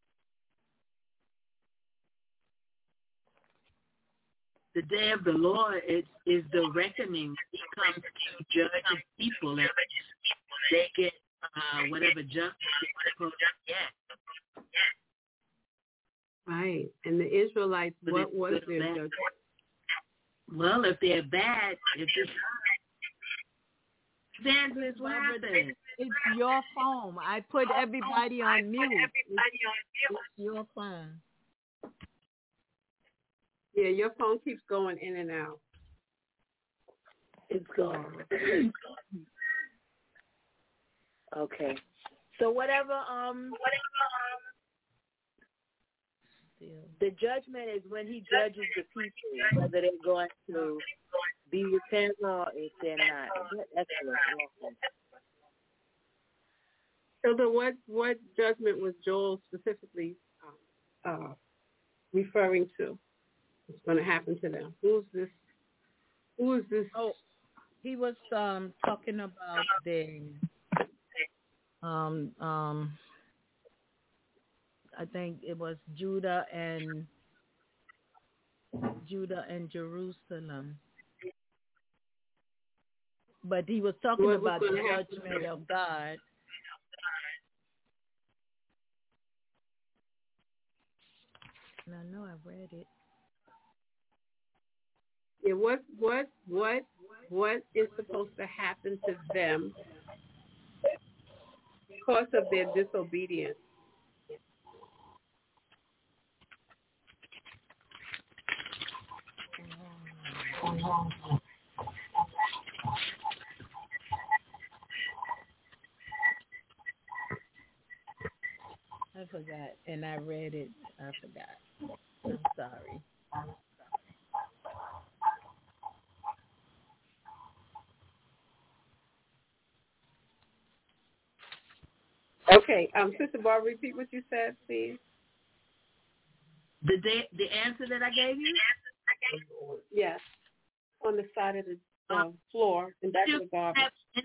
The day of the Lord is, is the reckoning. He comes to judge his people, and they get uh, whatever justice they're supposed to get. Right. And the Israelites, But what was their bad. judgment? Well, if they're bad, if it's evangelist, what happened? It's your phone. I put everybody on mute. It's your phone. Yeah, your phone keeps going in and out. It's gone. Okay. So whatever um the judgment is when he judges the people, whether they're going to be with him or if they're not. That's what. So the what what judgment was Joel specifically uh, uh, referring to? What's going to happen to them? Who's this? Who is this? Oh, he was um, talking about the um um. I think it was Judah and Judah and Jerusalem. but he was talking What was about the gonna happen? judgment of God. And I know I read it. Yeah, what what what what is supposed to happen to them because of their disobedience? I forgot, and I read it. I forgot. I'm sorry. Okay, um, Sister Barbara, repeat what you said, please. The day, the answer that I gave you? Yes, on the side of the uh, floor in back of the garbage.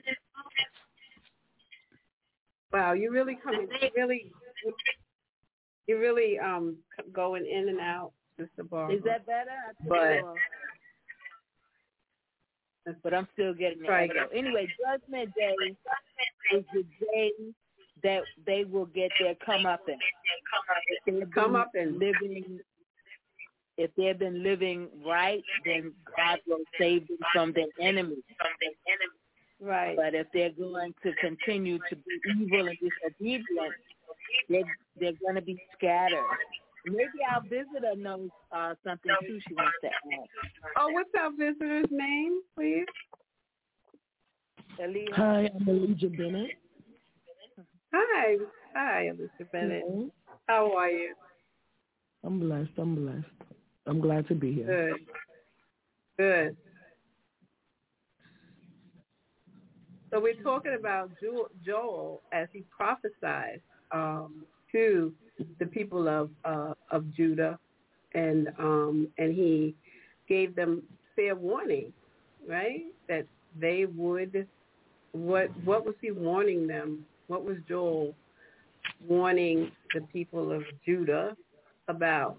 Wow, you really coming, you really, you really um going in and out, Sister Barbara. Is that better? I think But so. But I'm still getting the Try echo. Anyway, Judgment Day is the day that they will get their comeuppance. If they've Come been up and living, if they've been living right, then God will save them from their enemies. right. But if they're going to continue to be evil and disobedient, they're, they're going to be scattered. Maybe our visitor knows uh, something too she wants to add. Oh, what's our visitor's name, please? Aaliyah? Hi, I'm Elijah Bennett. Hi, hi, Mister Bennett. Hello. How are you? I'm blessed. I'm blessed. I'm glad to be here. Good. Good. So we're talking about Joel as he prophesied um, to the people of uh, of Judah, and um, and he gave them fair warning, right? That they would. What what was he warning them? What was Joel warning the people of Judah about?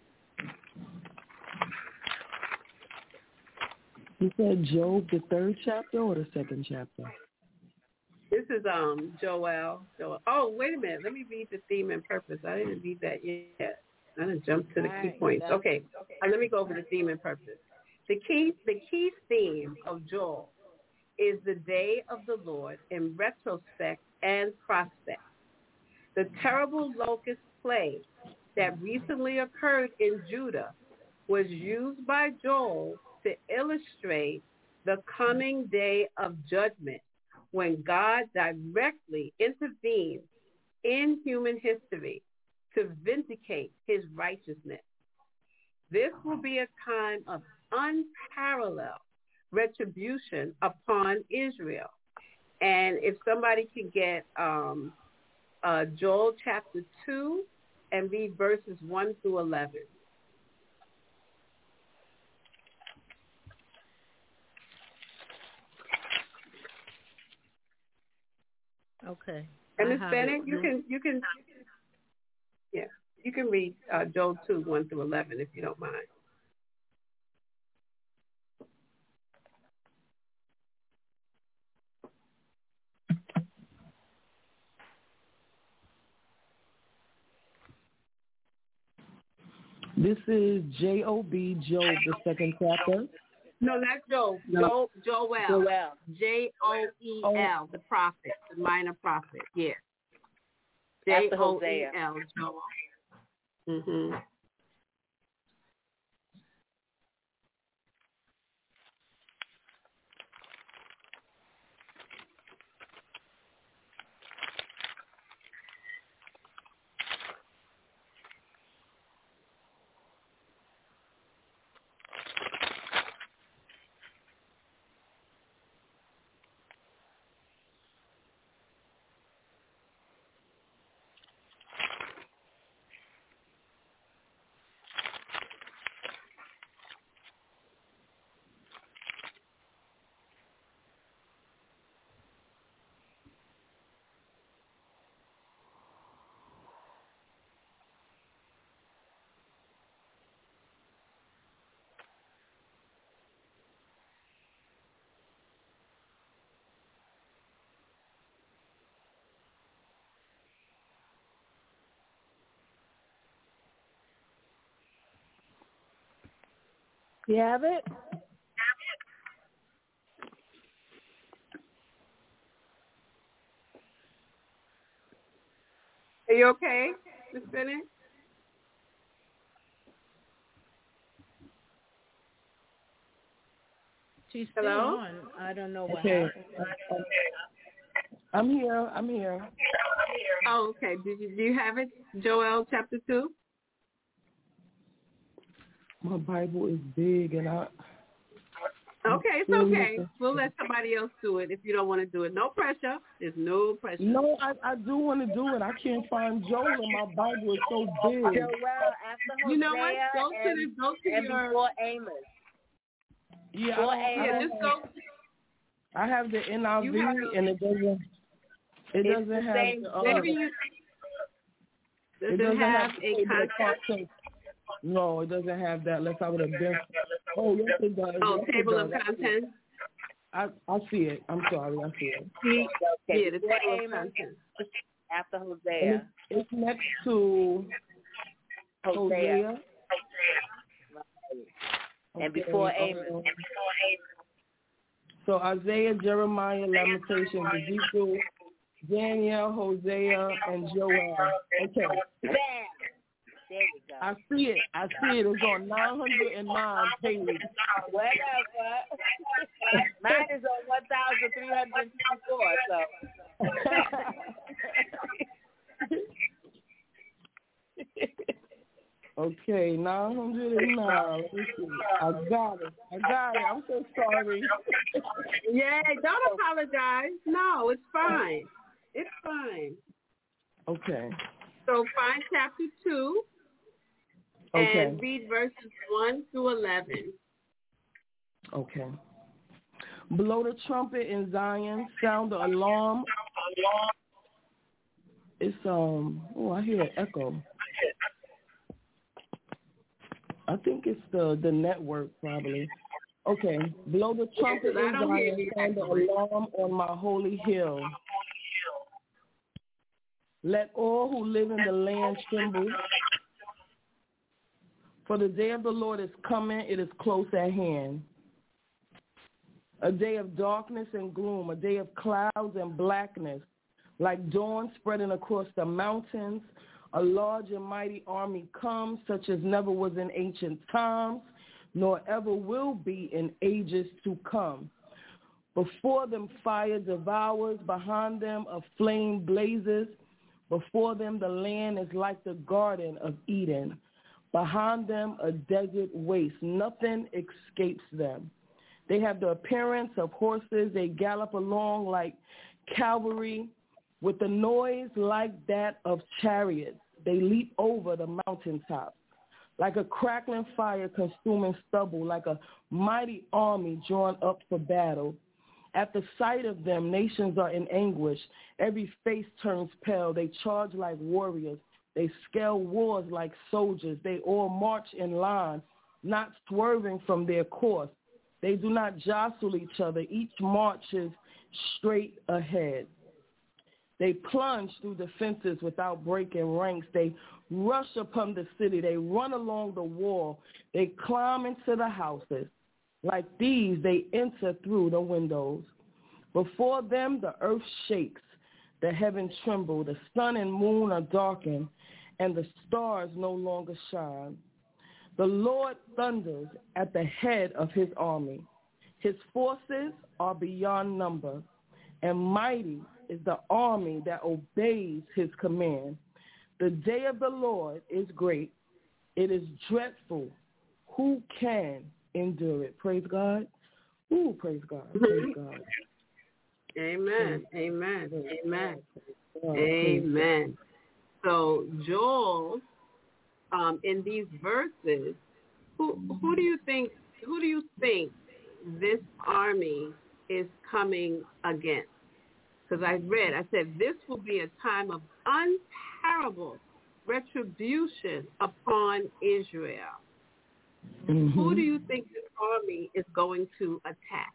You said Job, the third chapter or the second chapter? This is um Joel. Joel. Oh, wait a minute. Let me read the theme and purpose. I didn't read that yet. I didn't jump to the key points. Okay, uh, let me go over the theme and purpose. The key the key theme of Joel is the day of the Lord in retrospect and prospect. The terrible locust plague that recently occurred in Judah was used by Joel to illustrate the coming day of judgment when God directly intervenes in human history to vindicate his righteousness. This will be a time of unparalleled retribution upon Israel. And if somebody can get um, uh, Joel chapter two and read verses one through eleven. Okay. And Miz Bennett, you can, you can, yeah, you can read uh, Joel two, one through eleven if you don't mind. This is J O B, Job, the second chapter. No, not Job. No. Joel. Joel. J O E L, the prophet, the minor prophet. Yeah. J After O E Hosea. L, Joel. Mm-hmm. You have it? Are you okay, Miss Bennett? She's still Hello? on. I don't know what Okay. happened. I'm here. I'm here. Oh, okay. Did you do you have it? Joel chapter two? My Bible is big, and I. Okay, it's still okay. looking. We'll let somebody else do it if you don't want to do it. No pressure. There's no pressure. No, I, I do want to do it. I can't find Joel, and my Bible is so big. Joel, after Hosea You know what? Go to and, the go to and your before Amos. Yeah, Before I, don't- I, yeah. don't- Just go. I have the N I V, You have a- and it doesn't. It It's doesn't the have. same The, uh, Maybe you. Does it it doesn't have have a the table of contact? contents. No, it doesn't have that. Unless I would have been. Oh yes, it does. Oh, Yes, it table of does. contents. I I see it. I'm sorry. I see it. Okay, Yeah, the before table of Amos, contents. after And Hosea. it's, it's next to Hosea. Hosea. And Okay, before Amos. um, So Isaiah, Jeremiah, Lamentations, Ezekiel, Daniel, Hosea, and Joel. Okay. Bam! There you go. I see it. I see it. It's on nine hundred nine pages. Whatever. Mine is on one thousand three hundred fifty-four, so. Okay, nine hundred nine. Let me see. I got it. I got it. I'm so sorry. Yeah, don't apologize. No, it's fine. It's fine. Okay. So find chapter two Okay. and read verses one through eleven. Okay. Blow the trumpet in Zion. Sound the alarm. It's um. Oh, I hear an echo. I think it's the, the network probably. Okay. Blow the trumpet I in don't hear Zion, you, sound the actually. alarm on my holy hill. Let all who live in the land tremble. For the day of the Lord is coming, it is close at hand. A day of darkness and gloom, a day of clouds and blackness, like dawn spreading across the mountains. A large and mighty army comes, such as never was in ancient times, nor ever will be in ages to come. Before them fire devours, behind them a flame blazes. Before them the land is like the Garden of Eden. Behind them a desert waste. Nothing escapes them. They have the appearance of horses. They gallop along like cavalry with a noise like that of chariots. They leap over the mountaintops like a crackling fire consuming stubble, like a mighty army drawn up for battle. At the sight of them, nations are in anguish. Every face turns pale. They charge like warriors. They scale wars like soldiers. They all march in line, not swerving from their course. They do not jostle each other. Each marches straight ahead. They plunge through the fences without breaking ranks. They rush upon the city. They run along the wall. They climb into the houses. Like these, they enter through the windows. Before them, the earth shakes. The heavens tremble. The sun and moon are darkened, and the stars no longer shine. The Lord thunders at the head of his army. His forces are beyond number, and mighty is the army that obeys his command. The day of the Lord is great. It is dreadful. Who can endure it? Praise God. Ooh, praise God. Praise God. Amen. Amen. Amen. God. Amen. So Joel, um, in these verses, who who do you think who do you think this army is coming against? Because I read, I said, this will be a time of unparalleled retribution upon Israel. Mm-hmm. Who do you think this army is going to attack?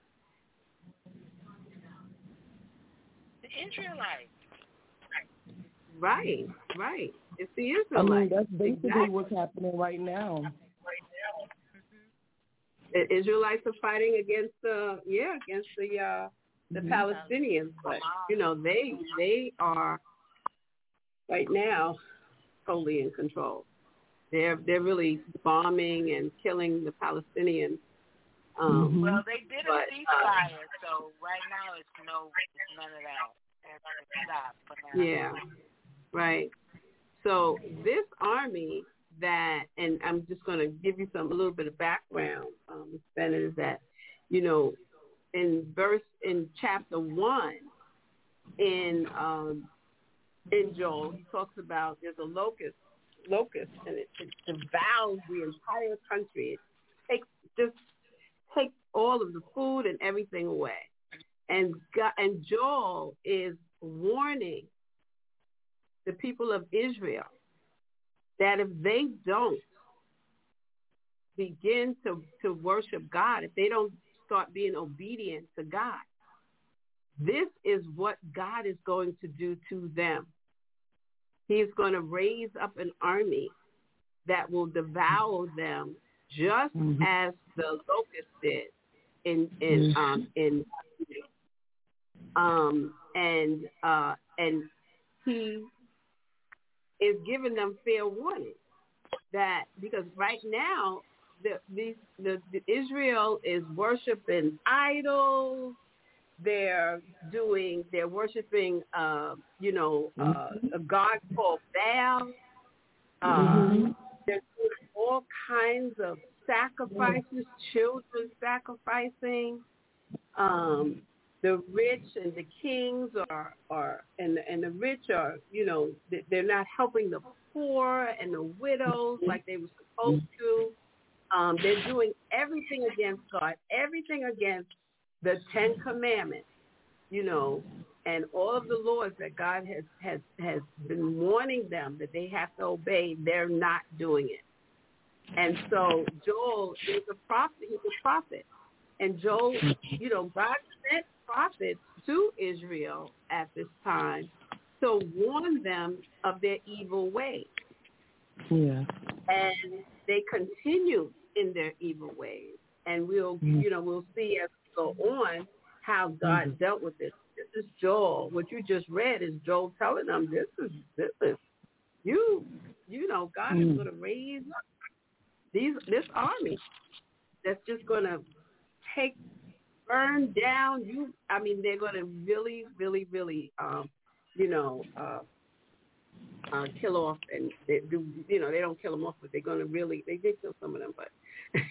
The Israelites. Right, right. It's the I mean, Israelites. that's basically exactly. what's happening right now. The Israelites are fighting against the yeah against the uh, the mm-hmm. Palestinians, but you know they they are right now totally in control. They're they're really bombing and killing the Palestinians. Um, mm-hmm. Well, they did a but, ceasefire, uh, so right now it's no it's none of that. Stop for now. Yeah, right. So this army that, and I'm just going to give you some a little bit of background, um, Miz Bennett, is that, you know, in verse in chapter one, in um, in Joel, he talks about there's a locust, locust, and it, it devours the entire country. It takes just takes all of the food and everything away, and God, and Joel is warning the people of Israel that if they don't begin to, to worship God, if they don't start being obedient to God, this is what God is going to do to them. He is going to raise up an army that will devour them just mm-hmm. as the locust did in in mm-hmm. um in um and uh and he is giving them fair warning that because right now the the, the, the Israel is worshiping idols. They're doing they're worshiping uh, you know uh, mm-hmm. a god called Baal. Uh, mm-hmm. They're doing all kinds of sacrifices, children sacrificing. Um, the rich and the kings are, are and, and the rich are, you know, they're not helping the poor and the widows like they were supposed to. Um, they're doing everything against God, everything against the Ten Commandments, you know, and all of the laws that God has, has, has been warning them that they have to obey. They're not doing it. And so Joel is a prophet. He's a prophet. And Joel, you know, God sent prophets to Israel at this time to warn them of their evil ways. Yeah. And they continue in their evil ways. And we'll, you know, we'll see as we go on how God mm-hmm. dealt with this. This is Joel. What you just read is Joel telling them, this is, this is, you, you know, God mm-hmm. is going to raise up these, this army that's just going to take, burn down you. I mean, they're going to really, really, really, um, you know, uh, uh, kill off, and they do, you know, they don't kill them off, but they're going to really, they did kill some of them, but,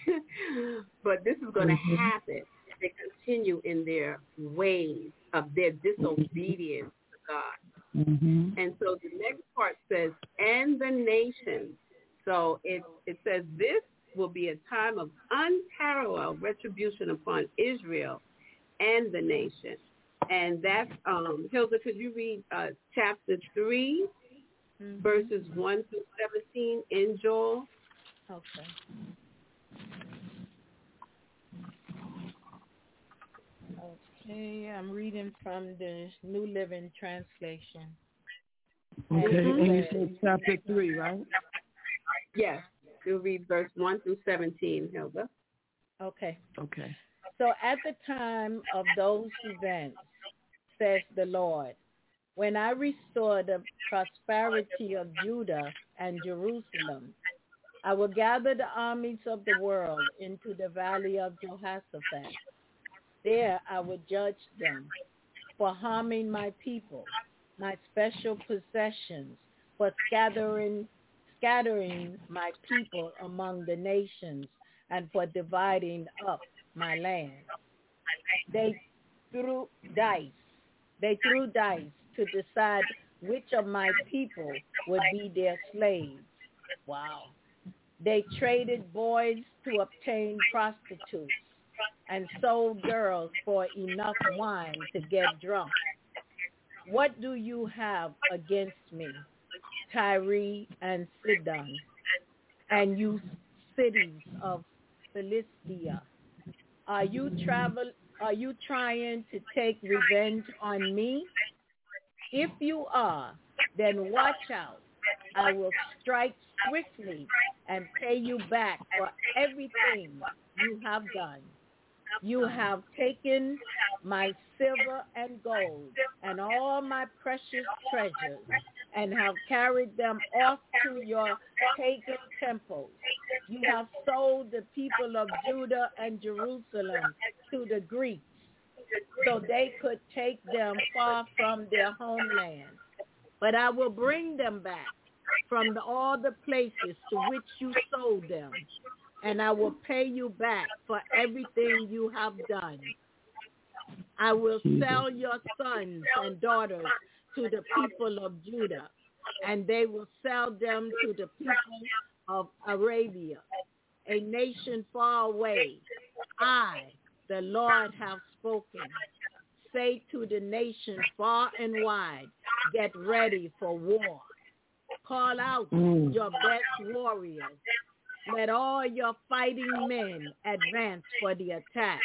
but this is going to mm-hmm. happen. They continue in their ways of their disobedience to God. Mm-hmm. And so the next part says, and the nations. So it, it says this will be a time of unparalleled retribution upon Israel and the nation. And that's, um, Hilda, could you read uh, chapter three, mm-hmm. verses one through seventeen in Joel? Okay. Okay, I'm reading from the New Living Translation. Okay, mm-hmm. and you said chapter three, right? Yes. You'll read verse one through seventeen, Hilda. Okay. Okay. So at the time of those events, says the Lord, when I restore the prosperity of Judah and Jerusalem, I will gather the armies of the world into the valley of Jehoshaphat. There I will judge them for harming my people, my special possessions, for scattering scattering my people among the nations, and for dividing up my land. They threw dice. They threw dice to decide which of my people would be their slaves. Wow. They traded boys to obtain prostitutes and sold girls for enough wine to get drunk. What do you have against me, Tyre and Sidon, and you cities of Philistia? Are you travel? Are you trying to take revenge on me? If you are, then watch out. I will strike swiftly and pay you back for everything you have done. You have taken my silver and gold and all my precious treasures and have carried them off to your pagan temples. You have sold the people of Judah and Jerusalem to the Greeks so they could take them far from their homeland. But I will bring them back from the, all the places to which you sold them, and I will pay you back for everything you have done. I will sell your sons and daughters to the people of Judah, and they will sell them to the people of Arabia, a nation far away. I, the Lord, have spoken. Say to the nations far and wide, get ready for war. Call out mm. your best warriors. Let all your fighting men advance for the attack.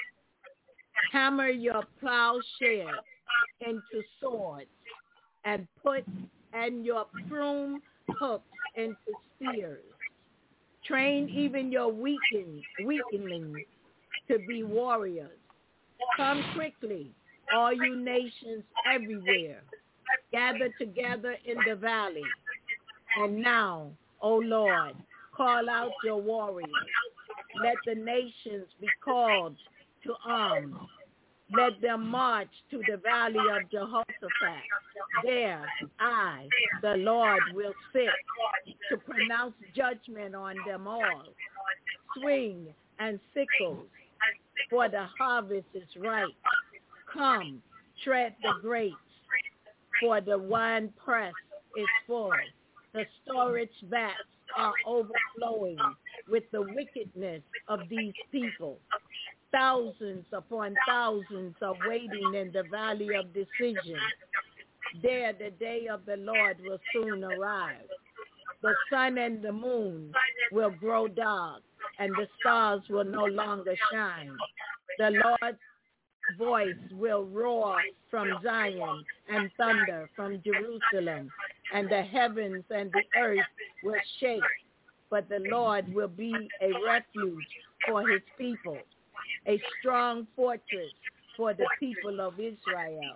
Hammer your plowshares into swords and put and your plume hooks into spears. Train even your weaken, weaklings to be warriors. Come quickly, all you nations everywhere. Gather together in the valley. And now, O Lord, call out your warriors. Let the nations be called to arms. Let them march to the valley of Jehoshaphat. There I, the Lord, will sit to pronounce judgment on them all. Swing and sickles, for the harvest is ripe. Come, tread the grapes, for the wine press is full. The storage vats are overflowing with the wickedness of these people. Thousands upon thousands are waiting in the valley of decision. There the day of the Lord will soon arrive. The sun and the moon will grow dark, and the stars will no longer shine. The Lord's voice will roar from Zion and thunder from Jerusalem, and the heavens and the earth will shake, but the Lord will be a refuge for his people, a strong fortress for the people of Israel.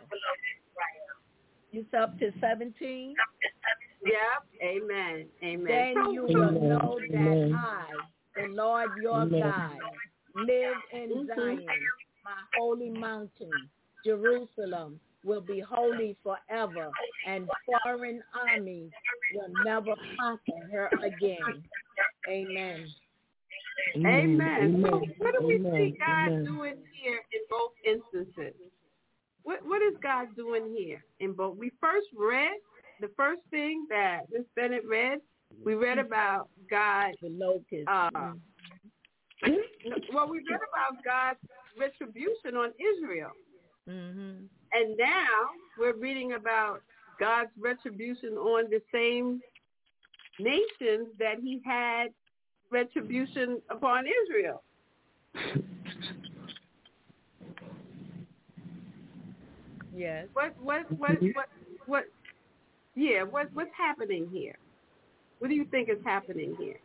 You up to seventeen? Yep. Amen. Amen. Then you will know that I, the Lord your God, live in Zion, my holy mountain. Jerusalem will be holy forever, and foreign armies will never conquer her again. Amen. Amen. Amen. So what do we Amen. see God Amen. doing here in both instances? What What is God doing here in both? We first read, the first thing that Miz Bennett read, we read about God. The locust. Uh, well, we read about God's retribution on Israel. Mm-hmm. And now we're reading about God's retribution on the same nations that he had retribution upon Israel. Yes. What what what what what yeah, what what's happening here? What do you think is happening here?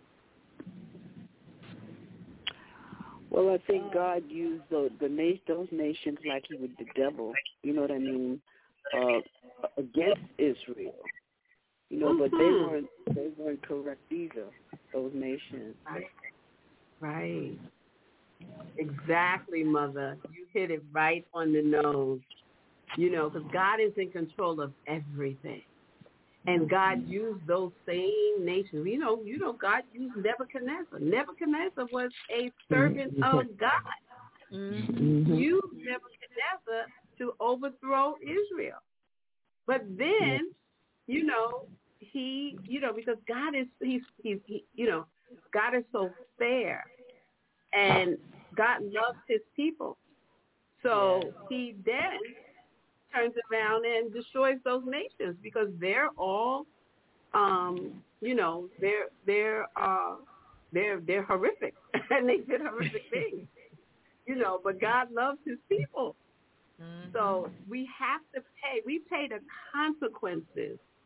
Well, I think God used the, the na- those nations like he would the devil, you know what I mean, uh, against Israel. You know, but they weren't they weren't correct either, those nations. Right. Right. Exactly, Mother. You hit it right on the nose. You know, because God is in control of everything. And God used those same nations. You know, you know, God used Nebuchadnezzar. Nebuchadnezzar was a servant of God. Mm-hmm. Used Nebuchadnezzar to overthrow Israel. But then, you know, he, you know, because God is, he's, he's, he, you know, God is so fair, and God loves his people. So he then turns around and destroys those nations because they're all, um, you know, they're they're uh, they're they're horrific and they did horrific things, you know. But God loves his people, mm-hmm. So we have to pay. We pay the consequences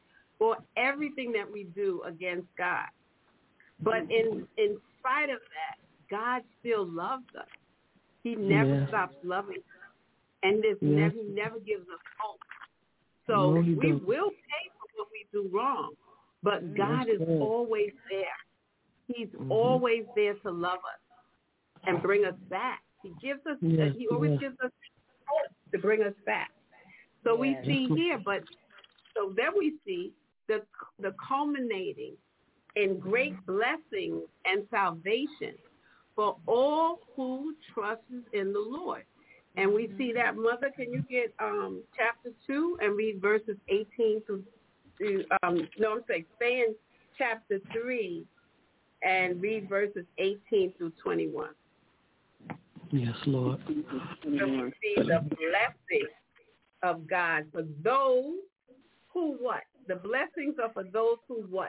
for everything that we do against God. But in in spite of that, God still loves us. He never Yes. stops loving us. And this Yes. never, he never gives us hope. So No, he we doesn't. will pay for what we do wrong. But God That's is right. always there. He's Mhm. always there to love us and bring us back. He gives us, Yes, he always yes. gives us hope to bring us back. So we Yes. see here, but so then we see the the culminating in great blessings and salvation for all who trust in the Lord. And we see that, Mother, can you get um, chapter two and read verses eighteen through, through um, no, I'm saying, stay in chapter three and read verses eighteen through twenty-one. Yes, Lord. So we see the blessing of God for those who what? The blessings are for those who what?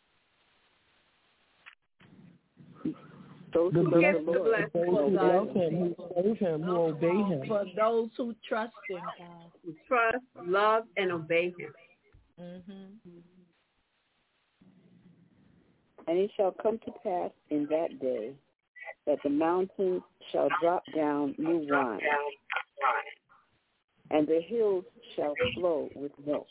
Those The who gets love the the Lord. blessing? Those who God. love him, who serve him, who obey him. For those who trust in God. Who trust, love, and obey him. Mm-hmm. And it shall come to pass in that day that the mountains shall drop down new wine, and the hills shall flow with milk,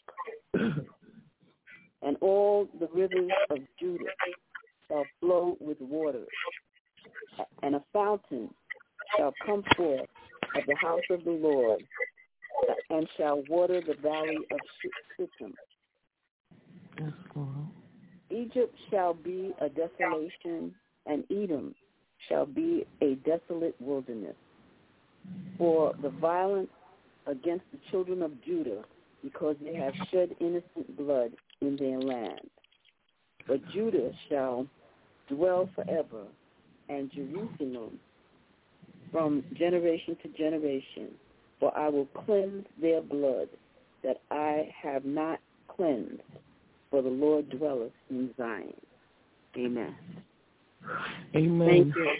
and all the rivers of Judah shall flow with water, and a fountain shall come forth of the house of the Lord, and shall water the valley of Shittim. Yes, Lord. Egypt shall be a desolation, and Edom shall be a desolate wilderness. For the violence against the children of Judah, because they have shed innocent blood in their land. But Judah shall dwell forever, and Jerusalem from generation to generation. For I will cleanse their blood that I have not cleansed, for the Lord dwelleth in Zion. Amen. Amen. Thank you.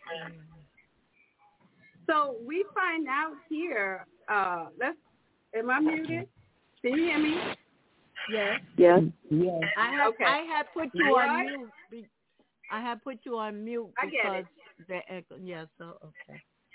So we find out here, uh, let's, am I muted? Can you hear me? Yes. Yes. Yes. I have Okay. I had put you What? on mute. be- I had put you on mute I get because it. the echo. Yeah, so okay.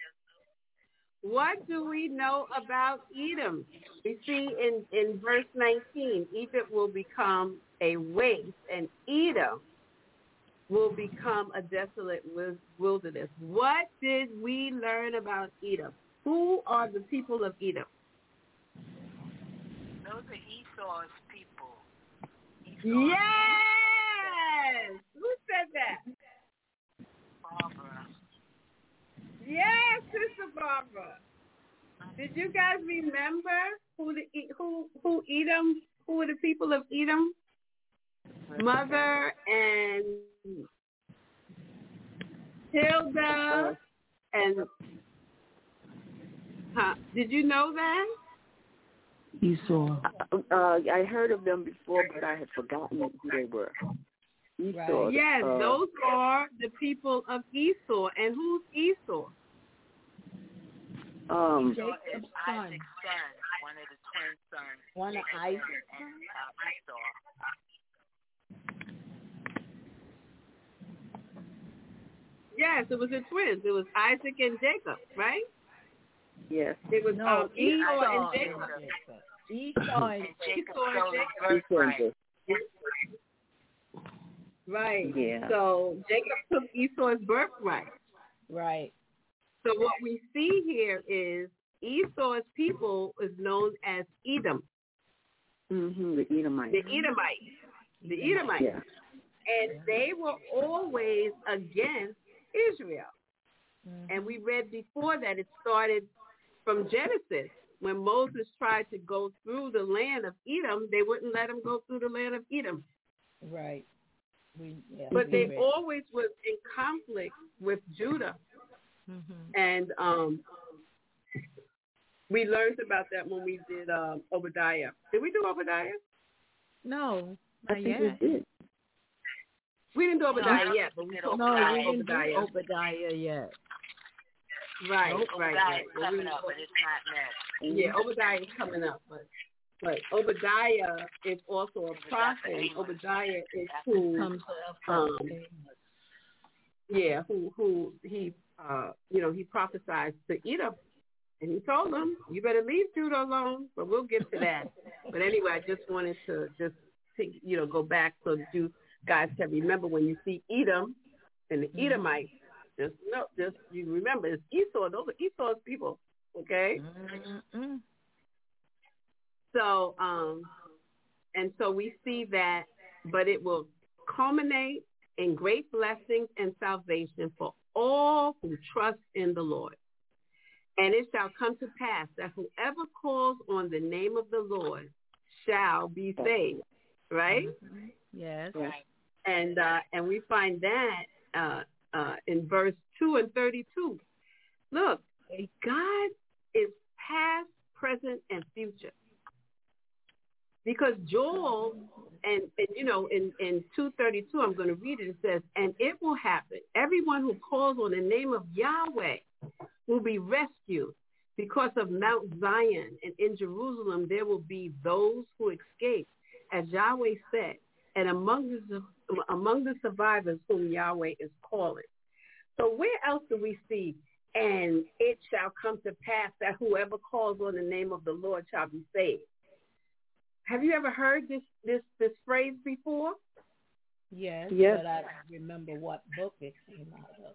What do we know about Edom? We see in, in verse nineteen, Egypt will become a waste, and Edom will become a desolate wil- wilderness. What did we learn about Edom? Who are the people of Edom? Those are Esau's people. Yes! Who said that? Barbara. Yes, Sister Barbara. Did you guys remember who the who who Edom? Who are the people of Edom? Mother and Hilda and huh? Did you know that? Esau. Uh, I heard of them before, but I had forgotten who they were. Esau. Yes, uh, those are the people of Esau. And who's Esau? Um, Esau is Jacob's son. Isaac's son, one of the twin sons. One of Jacob Isaac's and, and uh, Esau. Yes, it was the twins. It was Isaac and Jacob, right? yes. It was No, um, Esau Esau and Jacob. Esau and And Jacob Esau and stole his Jacob. birthright. Right. Yeah. So Jacob took Esau's birthright. right. So what we see here is Esau's people is known as Edom, Mm-hmm, the Edomites. the Edomites, the Edomites, Yeah. and they were always against Israel. And we read before that it started from Genesis. When Moses tried to go through the land of Edom, they wouldn't let him go through the land of Edom. Right. We, yeah, But we they read. always was in conflict with Judah. Mm-hmm. And um, we learned about that when we did uh, Obadiah. Did we do Obadiah? No, I not think yet. we did. We didn't do No, I Obadiah don't yet, think but we we did talked No, about we didn't Obadiah. do Obadiah yet. Right, Nope, right, Obadiah right. is Well, coming we- up, but it's not next. Yeah, Obadiah is coming up, but but Obadiah is also a prophet. And Obadiah is who, um, yeah, who who he, uh, you know, he prophesied to Edom, and he told them, "You better leave Judah alone." But we'll get to that. But anyway, I just wanted to just, think, you know, go back so that you guys can remember when you see Edom and the Edomites. Just no, just you remember it's Esau. Those are Esau's people. Okay. Mm-hmm. So, um, and so we see that, but it will culminate in great blessings and salvation for all who trust in the Lord. And it shall come to pass that whoever calls on the name of the Lord shall be saved. Right? Mm-hmm. Yes. And uh, and we find that uh, uh, in verse two and thirty-two. Look, God is past, present, and future. Because Joel, and, and you know, in, in two thirty-two, I'm going to read it, it says, and it will happen, everyone who calls on the name of Yahweh will be rescued. Because of Mount Zion and in Jerusalem, there will be those who escape, as Yahweh said, and among the, among the survivors whom Yahweh is calling. So where else do we see, and it shall come to pass that whoever calls on the name of the Lord shall be saved? Have you ever heard this this this phrase before? Yes, yes. But I don't remember what book it came out of.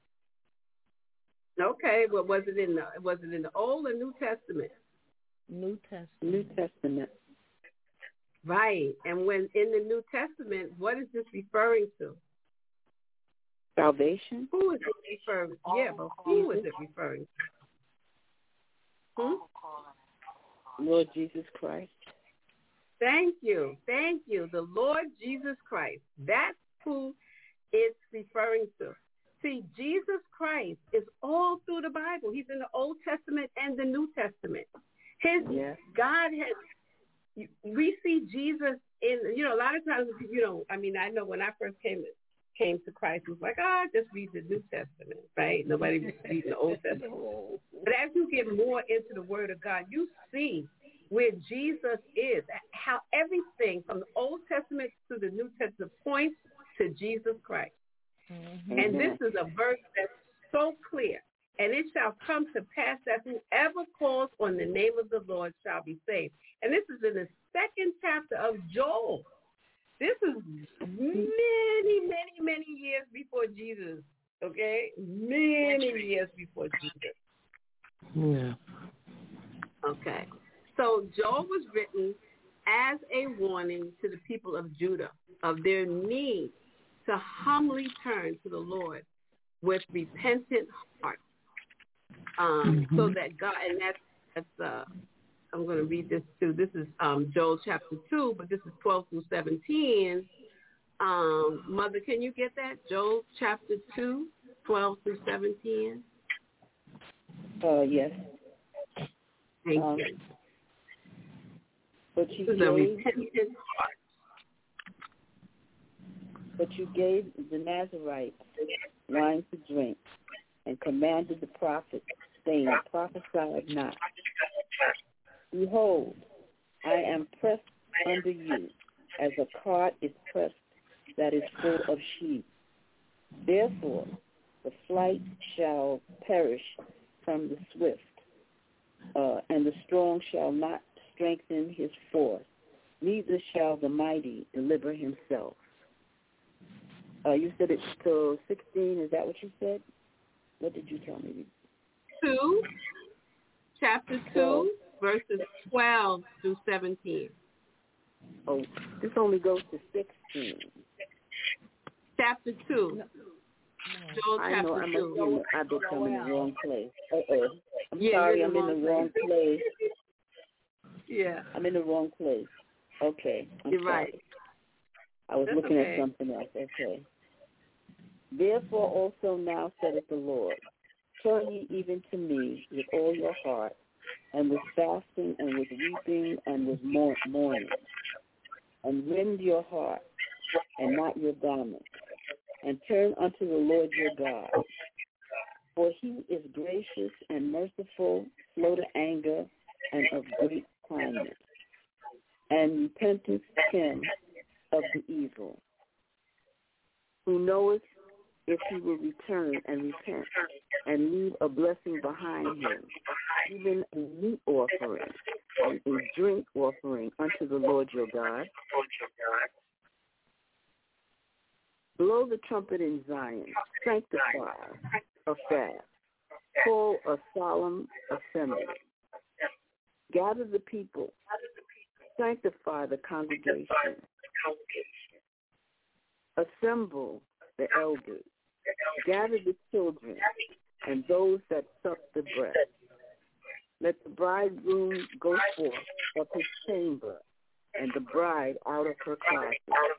Okay, well, was it in the was it in the Old or New Testament? New Testament. New Testament. Right, and when in the New Testament, what is this referring to? Salvation. Who is it referring to? Yeah, but who is it referring to? Hmm? Lord Jesus Christ. Thank you. Thank you. The Lord Jesus Christ. That's who it's referring to. See, Jesus Christ is all through the Bible. He's in the Old Testament and the New Testament. His yes. God has, we see Jesus in, you know, a lot of times, you know, I mean, I know when I first came came to Christ, it was like, oh, just read the New Testament, right? Nobody was reading the Old Testament. But as you get more into the Word of God, you see where Jesus is, how everything from the Old Testament to the New Testament points to Jesus Christ. Mm-hmm. And this is a verse that's so clear. And it shall come to pass that whoever calls on the name of the Lord shall be saved. And this is in the second chapter of Joel. This is many, many, many years before Jesus, okay? Many years before Jesus. Yeah. Okay. So Joel was written as a warning to the people of Judah of their need to humbly turn to the Lord with repentant hearts, um, mm-hmm. so that God, and that's, that's uh, I'm going to read this too. This is um, Joel chapter two, but this is twelve through seventeen. Um, Mother, can you get that? Joel chapter two, twelve through seventeen? Uh, yes. Thank um, you. But you this is gave, a repentant heart. But you gave the Nazarites wine to drink, and commanded the prophets, saying, prophesy not. Behold, I am pressed under you, as a cart is pressed that is full of sheep. Therefore, the flight shall perish from the swift, uh, and the strong shall not strengthen his force, neither shall the mighty deliver himself. Uh, you said it's till sixteen. Is that what you said? What did you tell me? Two, chapter two, verses twelve through seventeen. Oh, this only goes to sixteen. Chapter two. No. Joel I chapter know. I'm two. I become in the wrong place. Uh-oh. I'm yeah, sorry. I'm in the wrong place. Yeah. I'm in the wrong place. Okay. I'm You're sorry. right. I was That's looking okay. at something else. Okay. Therefore also now saith the Lord, turn ye even to me with all your heart, and with fasting, and with weeping, and with mourning, and rend your heart, and not your garment, and turn unto the Lord your God. For he is gracious and merciful, slow to anger, and of great kindness, and repenteth him of the evil, who knoweth if he will return and repent and leave a blessing behind him, even a meat offering and a drink offering unto the Lord your God. Blow the trumpet in Zion, sanctify a fast, call a solemn assembly. Gather the people, sanctify the congregation. Assemble the elders, gather the children and those that suck the breast. Let the bridegroom go forth of his chamber and the bride out of her closet.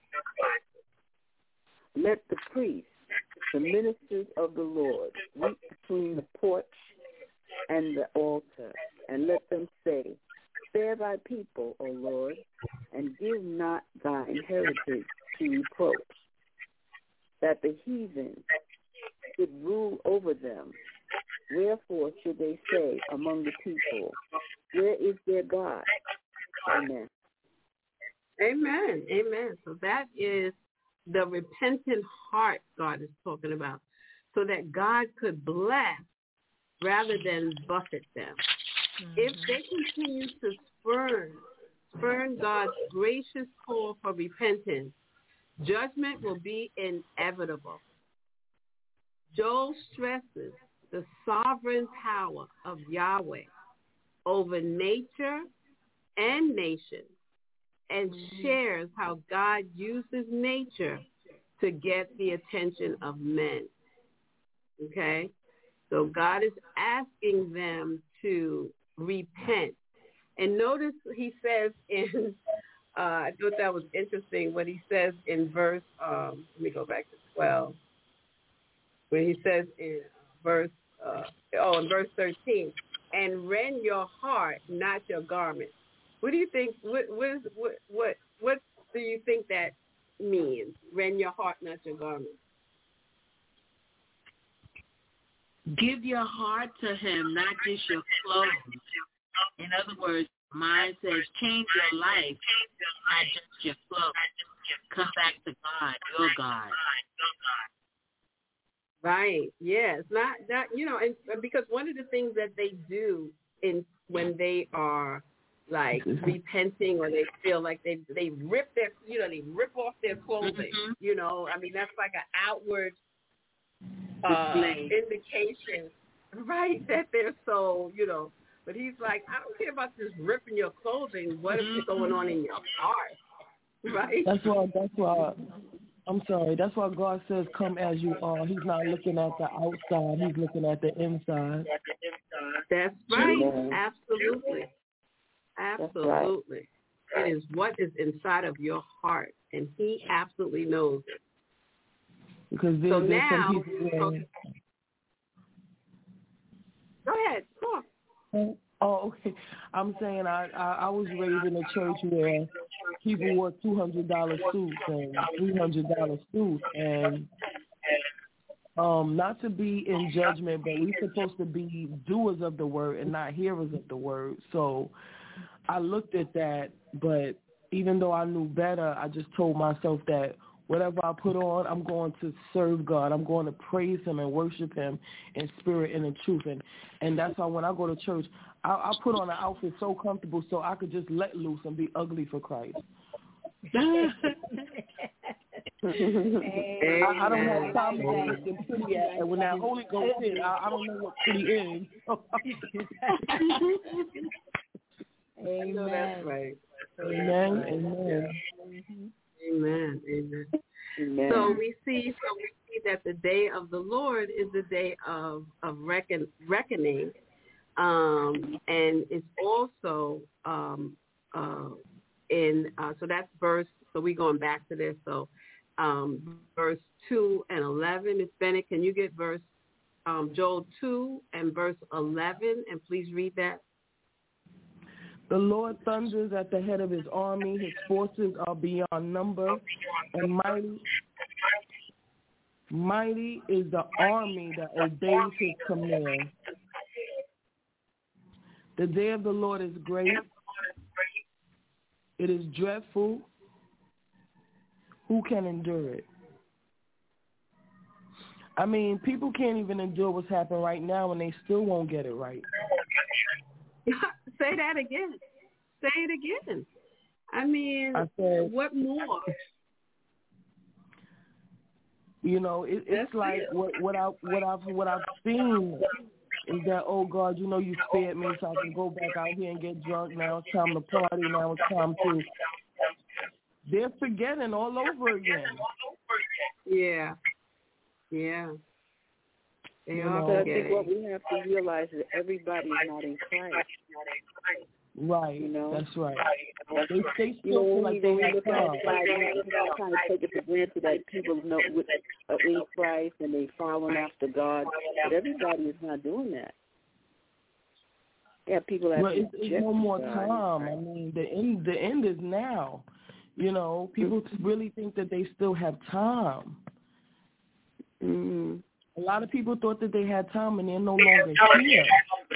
Let the priests, the ministers of the Lord, weep between the porch and the altar, and let them say, spare thy people, O Lord, and give not thine heritage to reproach, that the heathen should rule over them. Wherefore should they say among the people, where is their God? Amen. Amen. Amen. So that is the repentant heart God is talking about, so that God could bless rather than buffet them. Mm-hmm. If they continue to spurn, spurn God's gracious call for repentance, judgment will be inevitable. Joel stresses the sovereign power of Yahweh over nature and nations, and shares how God uses nature to get the attention of men. Okay? So God is asking them to repent. And notice he says in, uh, I thought that was interesting, what he says in verse, um, let me go back to twelve, where he says in verse, uh, oh, in verse thirteen, and rend your heart, not your garment. What do you think? What what, is, what what what do you think that means? Rend your heart, not your garment. Give your heart to him, not just your clothes. In other words, mine says change your life, not just your clothes. Come back to God, your God. Right. Yes. Not not you know, and because one of the things that they do in when they are like repenting, or they feel like they they rip their you know they rip off their clothing. Mm-hmm. You know, I mean that's like an outward uh, indication, right? That they're so you know. But he's like, I don't care about just ripping your clothing. What mm-hmm. is going on in your heart, right? That's why. That's why. I'm sorry. That's why God says, "Come as you are." He's not looking at the outside. He's looking at the inside. That's right. Absolutely. Absolutely. Right. It is what is inside of your heart, and he absolutely knows it. Because there's, so there's now, some people. Okay. Go ahead. Talk. Oh, okay. I'm saying I, I I was raised in a church where people wore two hundred dollar suits and three hundred dollar suits, and um, not to be in judgment, but we're supposed to be doers of the word and not hearers of the word. So I looked at that, but even though I knew better, I just told myself that whatever I put on, I'm going to serve God. I'm going to praise him and worship him in spirit and in truth. And, and that's why when I go to church, I, I put on an outfit so comfortable so I could just let loose and be ugly for Christ. I, I don't have time to go looking pretty at, and when that Holy Ghost hit, I, I don't know what pretty is. Amen. I know that's right. Amen. Amen. Amen. Amen. Amen. So we see, so we see that the day of the Lord is the day of of reckon, reckoning, um, and it's also um, uh, in. Uh, so that's verse. So we're going back to this. So um, verse two and eleven. Miss Bennett, can you get verse um, Joel two and verse eleven, and please read that. The Lord thunders at the head of his army. His forces are beyond number, and mighty, mighty is the army that obeys his command. The day of the Lord is great. It is dreadful. Who can endure it? I mean, people can't even endure what's happening right now, and they still won't get it right. Say that again. Say it again. I mean, I said, what more? You know, it, it's That's like it. what what I what I've what I've seen is that, oh God, you know, you spared me so I can go back out here and get drunk. Now it's time to party. Now it's time to. They're forgetting all over again. Yeah. Yeah. They you know, I think what we have to realize is everybody is not in Christ. Right. You know? That's right. They, they still you know, feel like they have time. I kind of take it for granted that people know with, are in Christ and they following after God, but everybody is not doing that. Yeah, people that. Well, it's, it's no more time. I mean, the end. The end is now. You know, people really think that they still have time. Mm-hmm. A lot of people thought that they had time, and they're no longer here.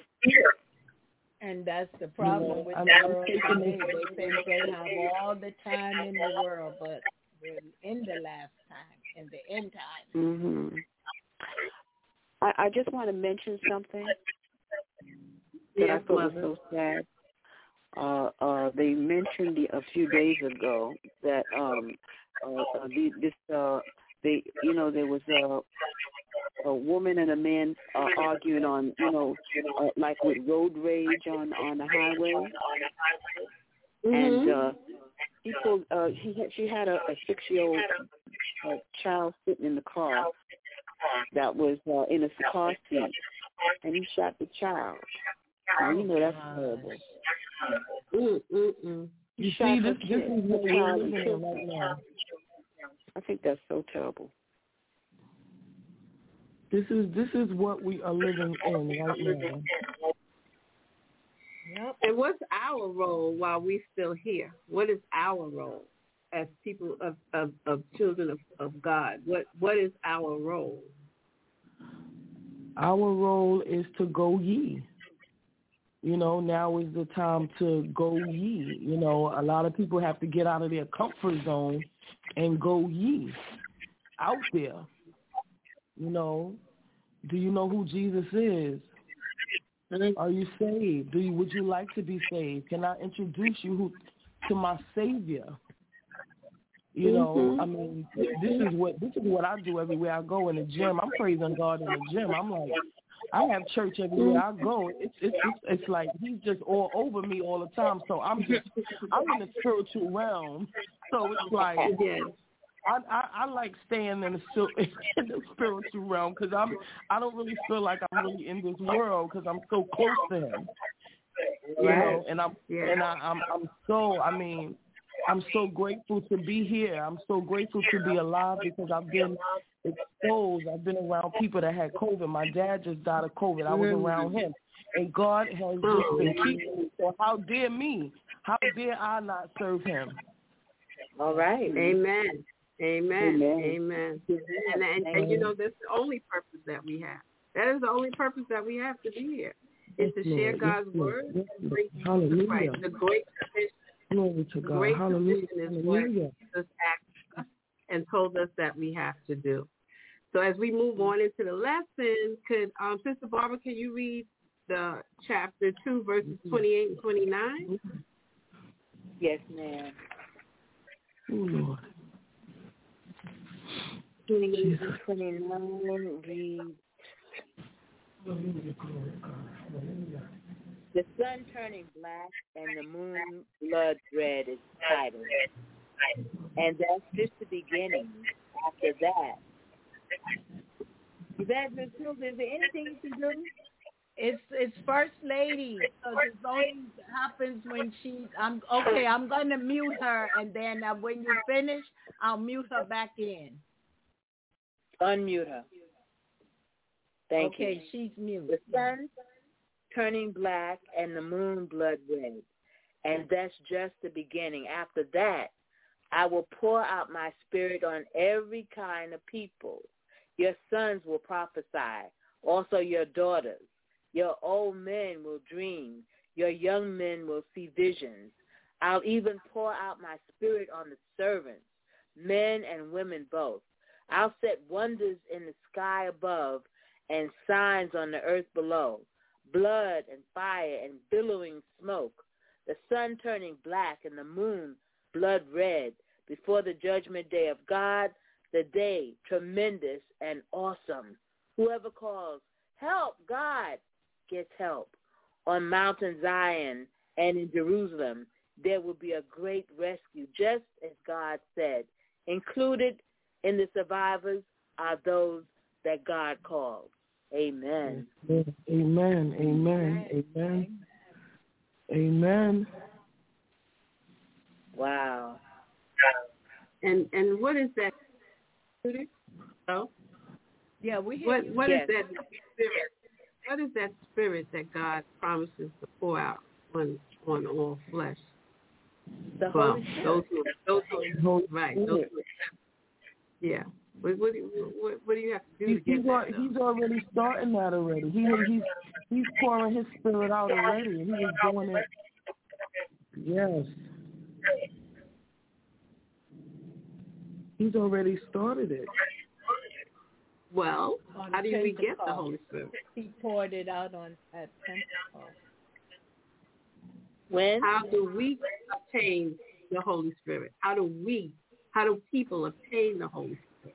And that's the problem you know, with I'm, the I'm world thinking today. They think they have all the time in the world, but we're in the last time, in the end time. Mm-hmm. I, I just want to mention something that yes, I thought was so sad. Uh, uh, they mentioned the, a few days ago that um, uh, uh, the, this uh, they you know there was a a woman and a man uh, arguing on you know uh, like with road rage on on the highway, mm-hmm. and uh, he pulled uh, she had, she had a, a six year old uh, child sitting in the car that was uh, in a car seat, and he shot the child. And you know that's horrible. Mm, mm, mm. You see, this, this is what we're living in right now. I think that's so terrible. This is this is what we are living in right now. Yep. And what's our role while we're still here? What is our role as people of, of, of children of, of God? What what is our role? Our role is to go ye. You know, now is the time to go ye. You know, a lot of people have to get out of their comfort zone and go ye out there. You know, do you know who Jesus is? Are you saved? Do you, would you like to be saved? Can I introduce you who, to my Savior? You know, mm-hmm. I mean, this is what this is what I do everywhere I go in the gym. I'm praising God in the gym. I'm like, I have church everywhere I go. It's it's it's, it's like He's just all over me all the time. So I'm just I'm in the spiritual realm. So it's like I I, I like staying in the in the spiritual realm because I'm I don't really feel like I'm really in this world because I'm so close to Him. You know, and I'm yeah. and I, I'm I'm so I mean. I'm so grateful to be here. I'm so grateful to be alive because I've been exposed. I've been around people that had COVID. My dad just died of COVID. I was around him. And God has just been keeping me. So how dare me? How dare I not serve Him? All right. Amen. Amen. Amen. Amen. And, and, and, you know, that's the only purpose that we have. That is the only purpose that we have to be here, is to share God's word and bring people to Christ. The great commission. Glory to God. Great Hallelujah. commission is what Jesus asked and told us that we have to do. So as we move on into the lesson, could um, Sister Barbara, can you read the chapter two, verses twenty-eight and twenty-nine? Yes, ma'am. Oh, Lord. twenty-eight and twenty-nine reads, the sun turning black and the moon blood red is titled. And that's just the beginning. After that. Evangelist Hilda, is there anything you can do? It's it's First Lady. So this only happens when she. I'm okay. I'm going to mute her, and then uh, when you finish, I'll mute her back in. Unmute her. Thank okay, you. Okay, she's mute. The sun turning black and the moon blood red, and that's just the beginning. After that, I will pour out my spirit on every kind of people. Your sons will prophesy, also your daughters. Your old men will dream. Your young men will see visions. I'll even pour out my spirit on the servants, men and women both. I'll set wonders in the sky above and signs on the earth below, blood and fire and billowing smoke, the sun turning black and the moon blood red before the judgment day of God, the day tremendous and awesome. Whoever calls, help, God, gets help. On Mount Zion and in Jerusalem, there will be a great rescue, just as God said. Included in the survivors are those that God called. Amen. Amen. Amen. Amen. Amen. Amen. Wow. And and what is that? Oh, yeah. We hear what you. what yes. is that spirit? What is that spirit that God promises to pour out on on all flesh? The well, Holy Spirit. Those who, those who, right. Those who, yeah. What, what, do you, what, what do you have to do to get he's, that? al- he's already starting that already. He he's he's pouring his spirit out already. He was doing it. Yes. He's already started it. Well, On how do we Pentecost. get the Holy Spirit? He poured it out on at Pentecost. When? How do we obtain the Holy Spirit? How do we, how do people obtain the Holy Spirit?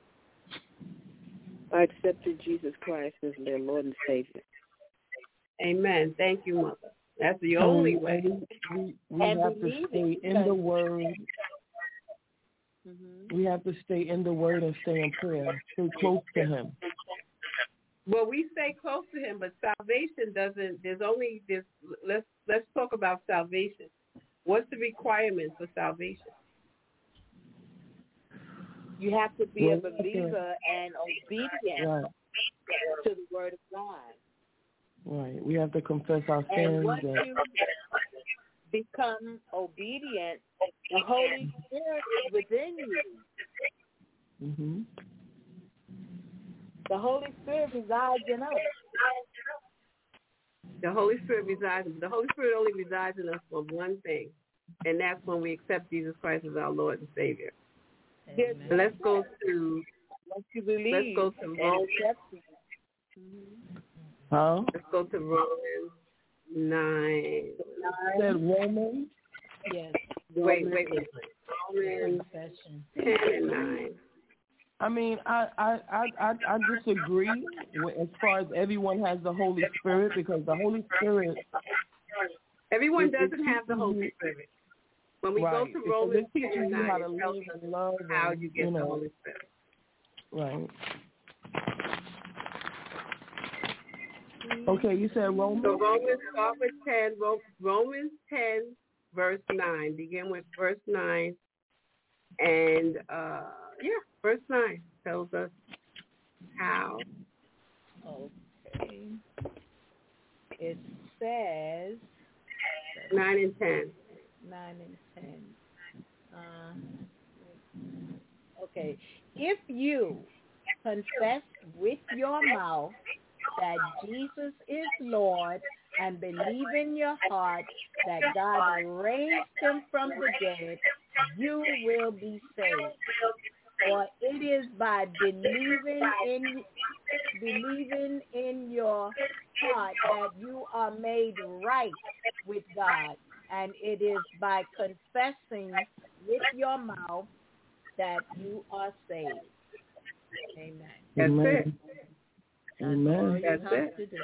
I accepted Jesus Christ as their Lord and Savior. Amen. Thank you, Mother. That's the only way. We, we And have to believe stay it, in the Word. Mm-hmm. We have to stay in the Word and stay in prayer. Stay close to Him. Well, we stay close to Him, but salvation doesn't. There's only this. Let's let's talk about salvation. What's the requirement for salvation? You have to be Well, a believer and obedient Right. to the Word of God. Right. We have to confess our And sins. once And, you become obedient, the Holy Spirit is within you. mm-hmm. The Holy Spirit resides in us. The Holy Spirit resides. The Holy Spirit only resides in us for one thing, and that's when we accept Jesus Christ as our Lord and Savior. Yes, And let's go to. once you believe, Let's go to and Romans. accept Him. Mm-hmm. Huh? Let's go to Romans nine. You said Romans? Yes. Wait, wait, wait. Romans Confession. ten and nine. I mean, I I, I, I I disagree with, as far as everyone has the Holy Spirit, because the Holy Spirit. Everyone it- it doesn't have the teaches Holy you- Spirit. When we right. go to Because Romans it ten teaches and you nine, how to it tells live us and love how and, you get you know, the Holy Spirit. Right. Okay, you said Romans? So Romans, start with ten, Ro- Romans ten, verse nine. Begin with verse nine. And, uh, yeah, verse nine tells us how. Okay. It says nine and ten. nine and ten. Uh, okay. If you confess with your mouth that Jesus is Lord and believe in your heart that God raised him from the dead, you will be saved. For it is by believing in believing in your heart that you are made right with God, and it is by confessing with your mouth that you are saved. Amen. That's Amen. it. Amen. That's have it. to do.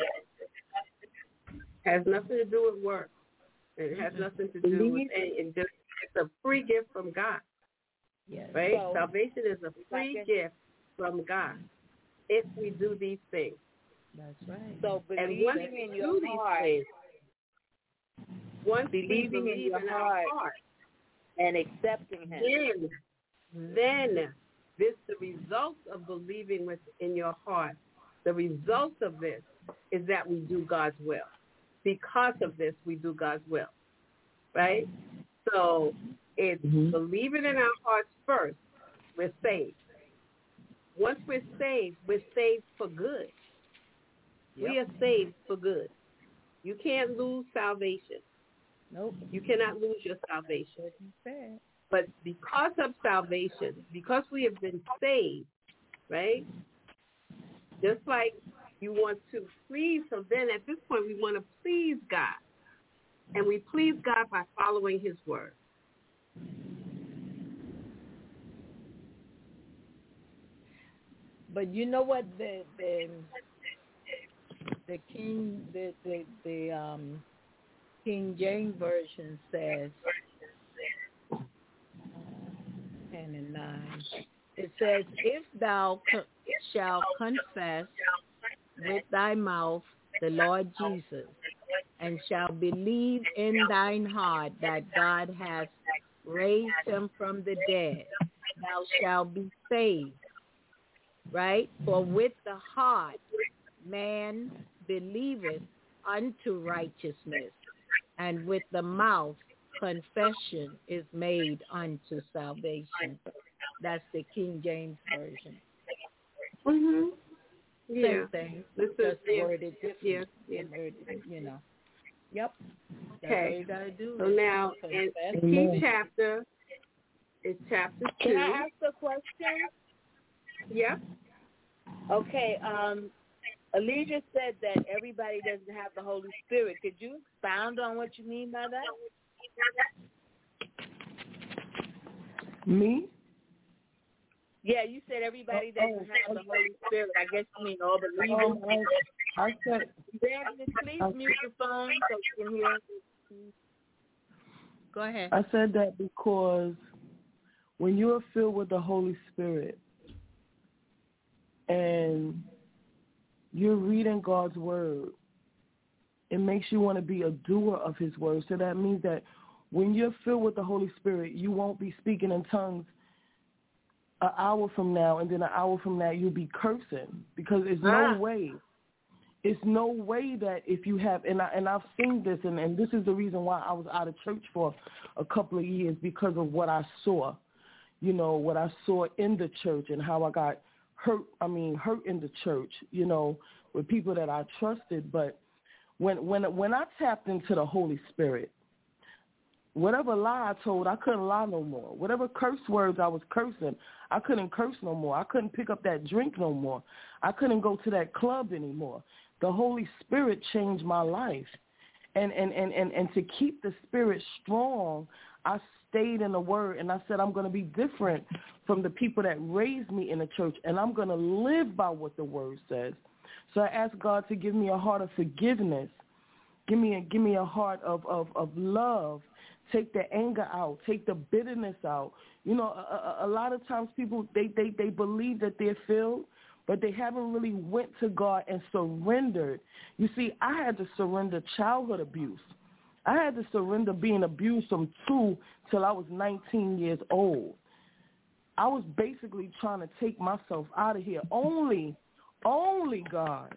Has nothing to do with work. It has nothing to do with any. It just, it's a free gift from God. Yes. Right? So- Salvation is a free gift from God if we do these things. That's right. So And believing once in we your do these heart, things, once we believing in believe your in our heart heart, and accepting him. then, then this the result of believing within your heart. The result of this is that we do God's will. Because of this, we do God's will. Right? So it's Mhm. believing in our hearts first. We're saved. Once we're saved, we're saved for good. We are saved for good. You can't lose salvation. Nope. You cannot lose your salvation. But because of salvation, because we have been saved, right? Just like you want to please, so then at this point we want to please God. And we please God by following his word. But you know what the the the King the the, the um King James Version says, ten and nine. It says, if thou co- shalt confess with thy mouth the Lord Jesus, and shalt believe in thine heart that God has raised him from the dead, thou shalt be saved. Right? For with the heart man believeth unto righteousness, and with the mouth confession is made unto salvation. That's the King James Version. Mm-hmm. Yeah. Same thing. This Just is, yeah. worded different. Yeah. Yeah. Worded, you know. Yep. That's Okay. what you gotta do. So now, in the key chapter is chapter two. Can I ask a question? Yep. Okay. Um, Elijah said that everybody doesn't have the Holy Spirit. Could you expound on what you mean by that? Me? Yeah, you said everybody doesn't oh, have the Holy Spirit. I guess you mean all believers. Oh, I, I said, Evangelist, please I, mute your phone so you can hear. Go ahead. I said that because when you are filled with the Holy Spirit and you're reading God's word, it makes you want to be a doer of his word. So that means that when you're filled with the Holy Spirit, you won't be speaking in tongues an hour from now, and then an hour from now you'll be cursing, because there's no ah. way. It's no way that if you have, and, I, and I've seen this, and, and this is the reason why I was out of church for a couple of years, because of what I saw, you know, what I saw in the church and how I got hurt, I mean, hurt in the church, you know, with people that I trusted. But when when when I tapped into the Holy Spirit, whatever lie I told, I couldn't lie no more. Whatever curse words I was cursing, I couldn't curse no more. I couldn't pick up that drink no more. I couldn't go to that club anymore. The Holy Spirit changed my life. And and, and, and, and to keep the spirit strong, I stayed in the word, and I said I'm going to be different from the people that raised me in the church, and I'm going to live by what the word says. So I asked God to give me a heart of forgiveness. Give me a, give me a heart of, of, of love. Take the anger out. Take the bitterness out. You know, a, a, a lot of times people, they, they, they believe that they're filled, but they haven't really went to God and surrendered. You see, I had to surrender childhood abuse. I had to surrender being abused from two till I was nineteen years old. I was basically trying to take myself out of here. Only, only God.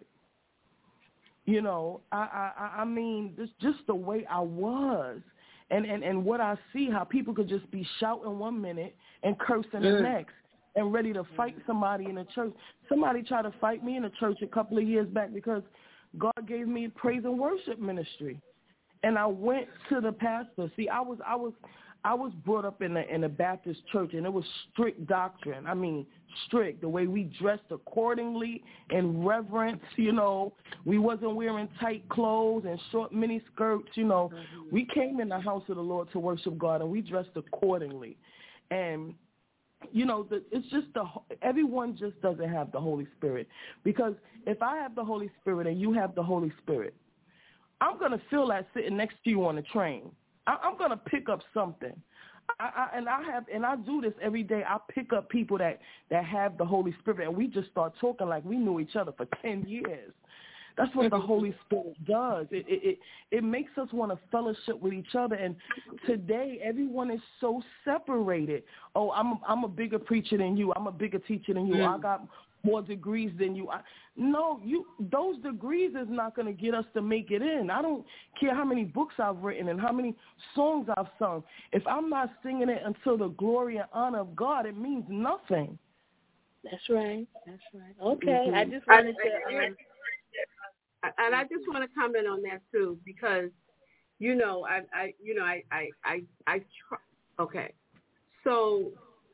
You know, I, I, I mean, this just the way I was. And, and, and what I see, how people could just be shouting one minute and cursing the next and ready to fight somebody in the church. Somebody tried to fight me in the church a couple of years back because God gave me praise and worship ministry. And I went to the pastor. See, I was I was I was brought up in a in a Baptist church, and it was strict doctrine. I mean, strict. The way we dressed accordingly in reverence, you know. We wasn't wearing tight clothes and short mini skirts, you know. Mm-hmm. We came in the house of the Lord to worship God, and we dressed accordingly. And you know, the, it's just the everyone just doesn't have the Holy Spirit, because if I have the Holy Spirit and you have the Holy Spirit, I'm going to feel that sitting next to you on the train. I, I'm going to pick up something. I, I, and I have, and I do this every day. I pick up people that, that have the Holy Spirit, and we just start talking like we knew each other for ten years. That's what the Holy Spirit does. It, it, it, it makes us want to fellowship with each other. And today, everyone is so separated. Oh, I'm, I'm a bigger preacher than you. I'm a bigger teacher than you. Mm. I got more degrees than you. I, no, you. Those degrees is not going to get us to make it in. I don't care how many books I've written and how many songs I've sung. If I'm not singing it until the glory and honor of God, it means nothing. That's right. That's right. Okay. Mm-hmm. I just wanted to... Um, and I just want to comment on that, too, because, you know, I, I you know, I, I, I, I try. Okay, so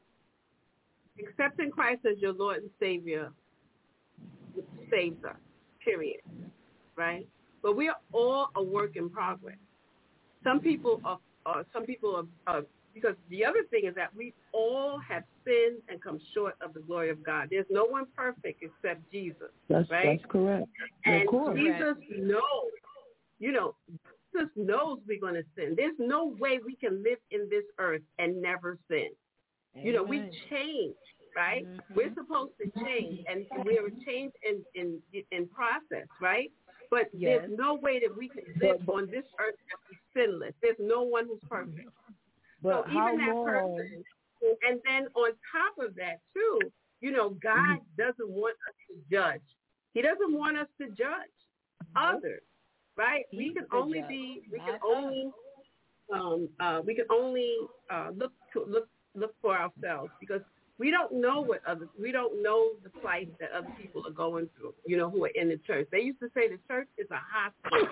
accepting Christ as your Lord and Savior saves us. Period. Right? But we are all a work in progress. Some people are, are some people are, are, because the other thing is that we all have sinned and come short of the glory of God. There's no one perfect except Jesus. That's, right? That's correct. And of course. Jesus knows, you know, Jesus knows we're going to sin. There's no way we can live in this earth and never sin. Amen. You know, we change. Right? Mm-hmm. We're supposed to change, and we're a change in, in in process, right? But yes. there's no way that we can live but, on this earth and be sinless. There's no one who's perfect. But so how even that long? person, and then on top of that too, you know, God mm-hmm. doesn't want us to judge. He doesn't want us to judge mm-hmm. others, right? He's we can only judge. be, we Not can us. only, um, uh, we can only uh, look to look look for ourselves because. We don't know what other, we don't know the plight that other people are going through, you know, who are in the church. They used to say the church is a hospital.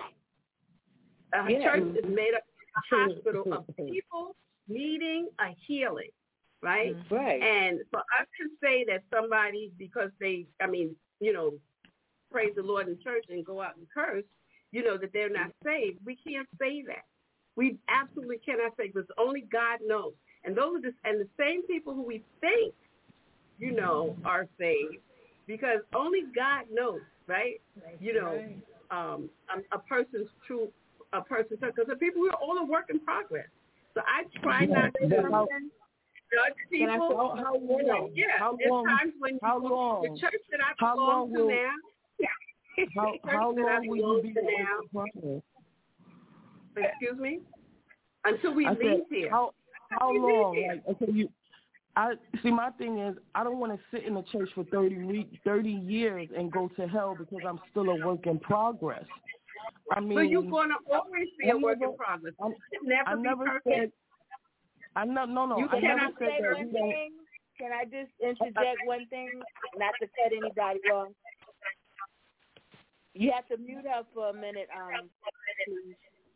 A yeah. church is made up of a hospital of people needing a healing, right? Right. And for us to say that somebody, because they, I mean, you know, praise the Lord in church and go out and curse, you know, that they're not saved, we can't say that. We absolutely cannot say because only God knows. And those are just, and the same people who we think, you know, are saved, because only God knows, right? You know, um, a, a person's true, a person's because the people we're all a work in progress. So I try yeah, not to how, judge people. How, how long? You know, yeah, how there's long? times when how you, long? the church that I how belong long to will, now. Yeah. How, how long will you be now? Excuse me. Until we I leave said, here. How, How long? Like, okay, you. I see. My thing is, I don't want to sit in the church for thirty weeks, thirty years, and go to hell because I'm still a work in progress. I mean, so you're gonna always be I a work never, in progress. I, never I be never perfect. said. I no no no. You I can never I said say that. One thing? Can I just interject one thing? Not to cut anybody wrong. You have to mute her for a minute. Um, please.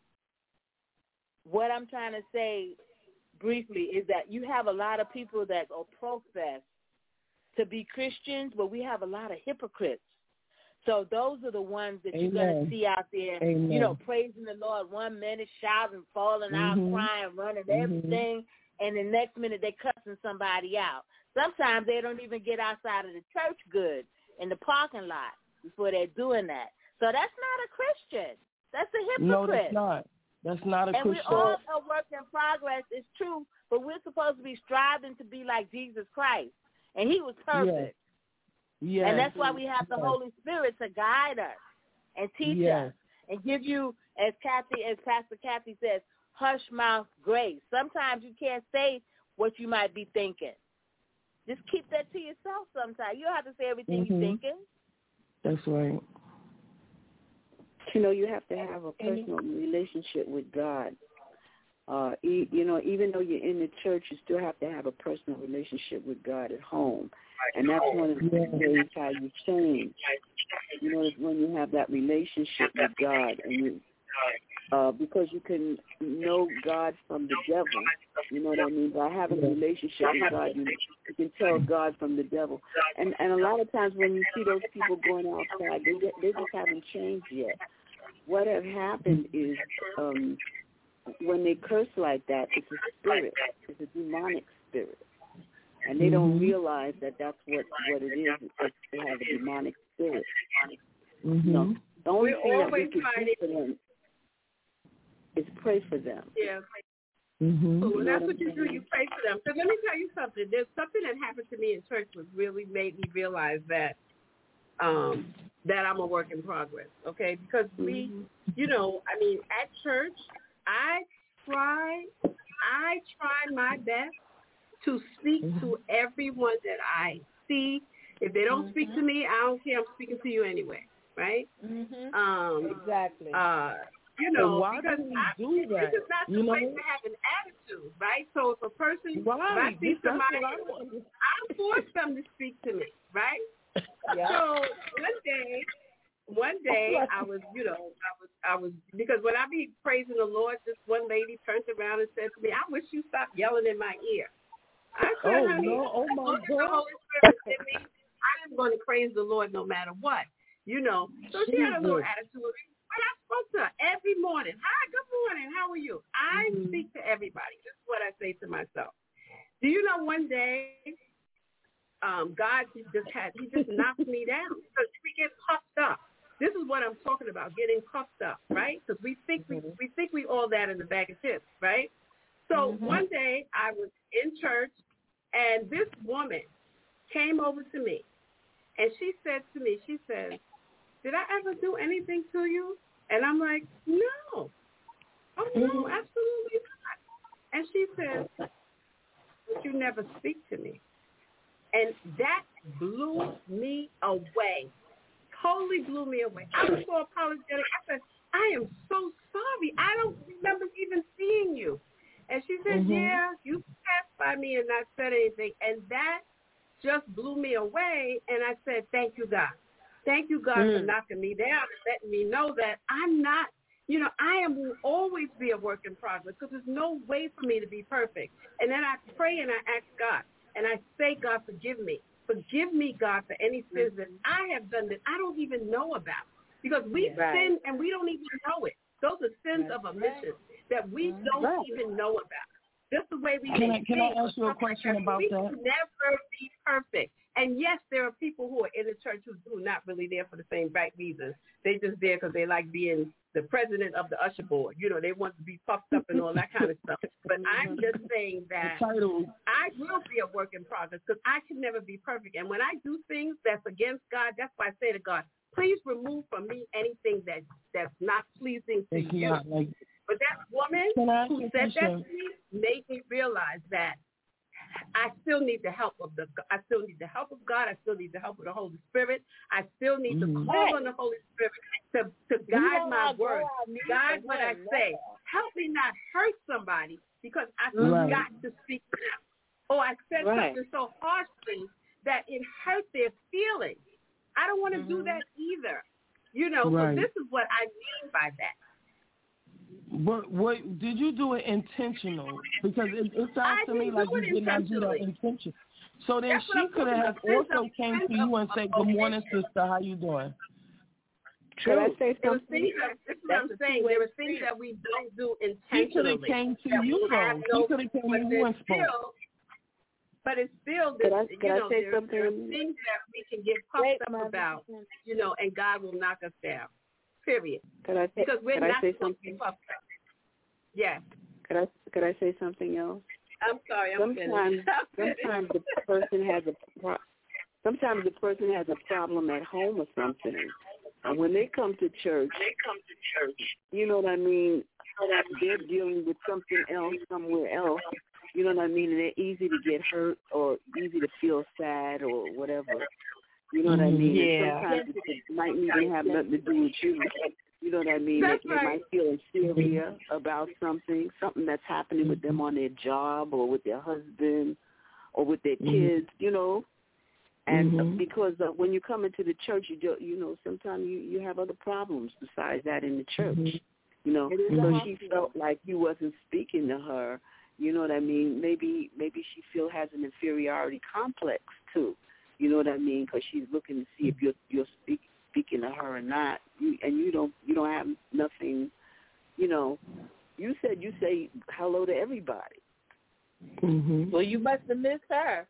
What I'm trying to say briefly is that you have a lot of people that are profess to be Christians, but we have a lot of hypocrites. So those are the ones that Amen. You're going to see out there, Amen. You know, praising the Lord one minute, shouting, falling mm-hmm. out, crying, running, mm-hmm. everything, and the next minute they cussing somebody out. Sometimes they don't even get outside of the church good in the parking lot before they're doing that. So that's not a Christian. That's a hypocrite. No, that's not. That's not a and Christian. And we're all a work in progress. It's true, but we're supposed to be striving to be like Jesus Christ. And he was perfect. Yes. Yes. And that's why we have the yes. Holy Spirit to guide us and teach yes. us and give you, as Kathy, as Pastor Kathy says, hush mouth grace. Sometimes you can't say what you might be thinking. Just keep that to yourself sometimes. You don't have to say everything mm-hmm. you're thinking. That's right. You know, you have to have a personal relationship with God. Uh, e- you know, even though you're in the church, you still have to have a personal relationship with God at home. And that's one of the ways how you change. You know, it's when you have that relationship with God, and you, uh, because you can know God from the devil. You know what I mean? By having a relationship with God, you, you can tell God from the devil. And and a lot of times when you see those people going outside, they they just haven't changed yet. What have happened is um, when they curse like that, it's a spirit. It's a demonic spirit. And they don't realize that that's what, what it is. It's they have a demonic spirit. Mm-hmm. No, the only We're thing that we can fighting. do for them is pray for them. Yeah. Mm-hmm. So when that's what you do, you pray for them. So let me tell you something. There's something that happened to me in church that really made me realize that um, that I'm a work in progress, okay? Because we, you know, I mean, at church, I try, I try my best to speak mm-hmm. to everyone that I see. If they don't mm-hmm. speak to me, I don't care. I'm speaking to you anyway, right? Mm-hmm. Um, exactly. Uh, you know, why because do we I, do that? this is not the you place know? to have an attitude, right? So if a person, right. if I see That's somebody, I I force them to speak to me, right? Yeah. So one day, one day I was, you know, I was, I was, because when I be praising the Lord, this one lady turned around and said to me, "I wish you stopped yelling in my ear." I said, Oh, honey, no. Oh, my the God. Holy Spirit in me, I am going to praise the Lord no matter what, you know. So she had a little attitude with me. But I spoke to her every morning. Hi, good morning. How are you? I mm-hmm. speak to everybody. This is what I say to myself. Do you know one day, um, God just had, he just knocked me down because we get puffed up. This is what I'm talking about, getting puffed up, right? Because we think we, we think we all that in the bag of chips, right? So mm-hmm. one day I was in church, and this woman came over to me, and she said to me, she said, "Did I ever do anything to you?" And I'm like, "No. Oh, no, mm-hmm. absolutely not." And she said, "But you never speak to me." And that blew me away. Totally blew me away. I was so apologetic. I said, "I am so sorry. I don't remember even seeing you." And she said, mm-hmm. "Yeah, you passed by me and not said anything." And that just blew me away. And I said, "Thank you, God. Thank you, God, mm. for knocking me down and letting me know that I'm not, you know, I am will always be a work in progress because there's no way for me to be perfect." And then I pray and I ask God, and I say, "God, forgive me. Forgive me, God, for any sins that I have done that I don't even know about." Because we right. sin and we don't even know it. Those are sins That's of omission right. that we don't right. even know about. Just the way we can make I, can I ask you a question like about we that? We can never be perfect. And yes, there are people who are in the church who who are not really there for the same right reasons. They just there because they like being the president of the usher board. You know, they want to be puffed up and all that kind of stuff. But I'm just saying that I will be a work in progress because I can never be perfect. And when I do things that's against God, that's why I say to God, "Please remove from me anything that that's not pleasing to you." Not like, but that woman who said that to me made me realize that I still need the help of the. I still need the help of God. I still need the help of the Holy Spirit. I still need mm-hmm. to call on the Holy Spirit to to guide my words, guide what I say. Help me not hurt somebody because I right. forgot to speak to them, or I said right. something so harshly that it hurt their feelings. I don't want to mm-hmm. do that either. You know, right. so this is what I mean by that. But what did you do it intentional? Because it, it sounds I to me like you did not do that intentional. So then That's she could have also came to you and said, "Good morning, sister. How you doing?" Could I say something? That's what I'm saying. There are things that we don't do intentionally. She could have came to you though. She could have came to you and spoke. But it's still, could I, you could know, I say there, something? there are things that we can get puffed up about, you know, and God will knock us down. Period. Could I say, because we're could not I say supposed something? to be puffed up. Yes. Could I could I say something else? I'm sorry. I'm sometimes finished. sometimes the person has a pro- sometimes the person has a problem at home or something, and when they come to church, they come to church. You know what I mean? They're dealing with something else somewhere else. You know what I mean? And they're easy to get hurt or easy to feel sad or whatever. You know what I mean? Yeah. And sometimes it might even have nothing to do with you. You know what I mean? That's they, right. they might feel inferior about something, something that's happening with them on their job or with their husband or with their kids, mm-hmm. you know. And mm-hmm. because uh, when you come into the church, you do, you know, sometimes you, you have other problems besides that in the church. Mm-hmm. You know, so she felt like you wasn't speaking to her. You know what I mean? Maybe maybe she still has an inferiority complex too. You know what I mean? Because she's looking to see if you're you're speak, speaking to her or not. You, and you don't you don't have nothing. You know, you said you say hello to everybody. Mm-hmm. Well, you must have missed her.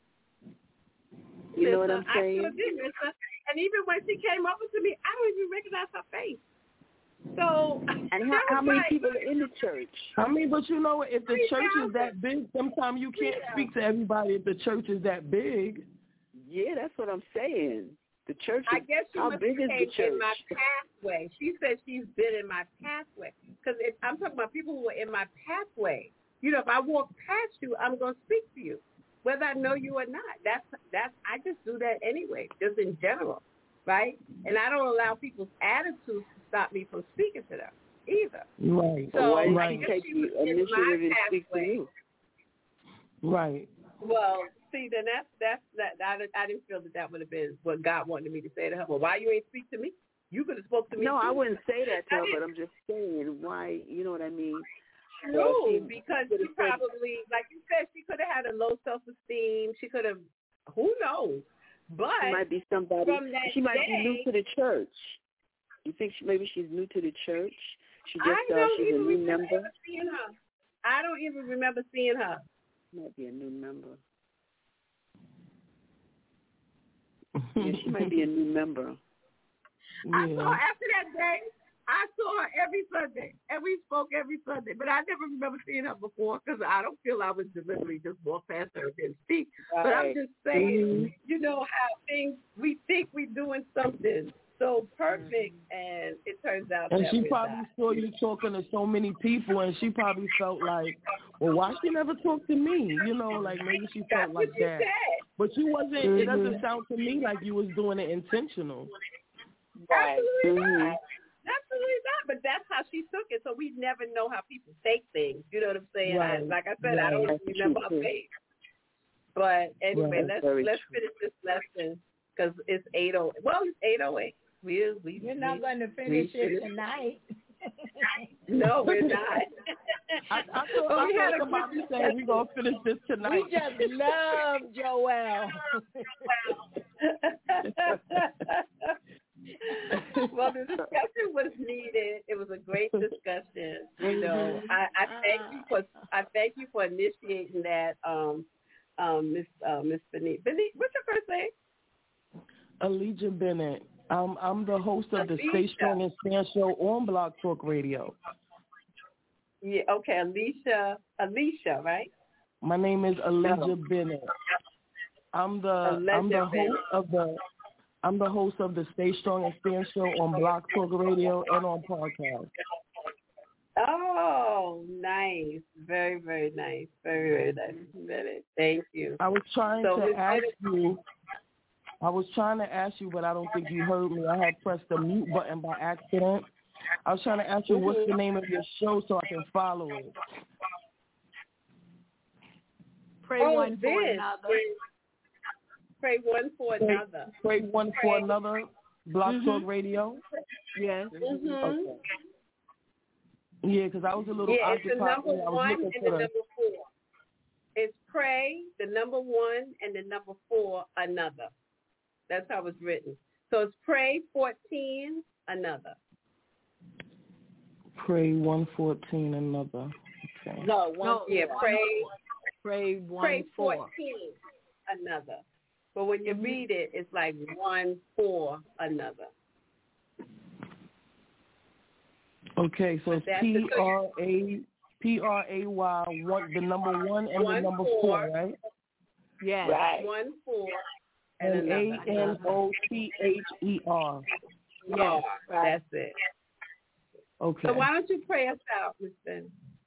You know what I'm saying? I sure did miss her. And even when she came over to me, I don't even recognize her face. So, and how, how many people are in the church? I mean, but you know, if the church is that big, sometimes you can't speak to everybody if the church is that big. Yeah, that's what I'm saying. The church is, I guess she how must big have is came the church? in my pathway. She said she's been in my pathway. Because I'm talking about people who are in my pathway. You know, if I walk past you, I'm going to speak to you, whether I know you or not. That's that's. I just do that anyway, just in general, right? And I don't allow people's attitudes to stop me from speaking to them either. Right. So why I did you guess take she was the in initiative my to speak to pathway. you? Right. Well, see, then that's that's that. I, I didn't feel that that would have been what God wanted me to say to her. Well, why you ain't speak to me? You could have spoke to me. No, too. I wouldn't say that to her, but I'm just saying why. You know what I mean? No, so she because she probably, like you said, she could have had a low self-esteem. She could have, who knows? But she might be somebody. From that she might day, be new to the church. You think she, maybe she's new to the church? She just I uh, don't she's a even new remember member. seeing her. I don't even remember seeing her. Might be a new member. Yeah, she might be a new member. Yeah. I saw her after that day. I saw her every Sunday, and we spoke every Sunday. But I never remember seeing her before because I don't feel I was deliberately just walk past her and didn't speak. Right. But I'm just saying, mm-hmm. you know how things we think we're doing something so perfect, and it turns out. And that she we're probably not. saw you talking to so many people, and she probably felt like, well, why she never talk to me? You know, like maybe she felt That's like what she that. said. But you wasn't. Mm-hmm. It doesn't sound to me like you was doing it intentional. Right. Absolutely mm-hmm. not. Absolutely not. But that's how she took it. So we never know how people take things. You know what I'm saying? Right. I, like I said, right. I don't That's remember her face. But anyway, right. let's let's true. finish this lesson because it's eight oh. Well, it's eight oh eight. We we You're not we, going to finish it tonight. No, we're not. I, I thought, I we thought had a somebody said we're going to finish this tonight. We just love Joelle. Well, the discussion was needed. It was a great discussion. You know, I, I thank you for I thank you for initiating that, um, um, Miss uh, Miss Benita. Benita, what's your first name? Elijah Bennett. Um, I'm the host of the Stay Strong and Stand Show on Blog Talk Radio. Yeah, okay, Alicia, Alicia, right? My name is Elijah Bennett. I'm the Elijah I'm the host Bennett. of the I'm the host of the Stay Strong and Stand Show on Blog Talk Radio and on podcast. Oh, nice. Very, very nice. Very, very nice. Bennett. Thank you. I was trying so to ask you I was trying to ask you, but I don't think you heard me. I had pressed the mute button by accident. I was trying to ask you, mm-hmm. what's the name of your show so I can follow it? Pray oh, one for this. another. Pray, pray one for pray, another. Pray one pray. for another. Blog mm-hmm. Talk Radio. Yes. Mm-hmm. Okay. Yeah, because I was a little yeah, occupied. it's the number I was one looking and for the the... number four. It's pray, the number one, and the number four, another. That's how it's written. So it's pray fourteen, another. Pray one fourteen, another. Okay. No, one, no, yeah, pray, pray one pray four. fourteen, another. But when you read it, it's like one for another. Okay, so it's P R A P R A Y one, the number one and one the number four, four, right? Yes. Right. One four. And A N O T H E R. Yes, that's it. Okay. So why don't you pray us out, Miz Ben?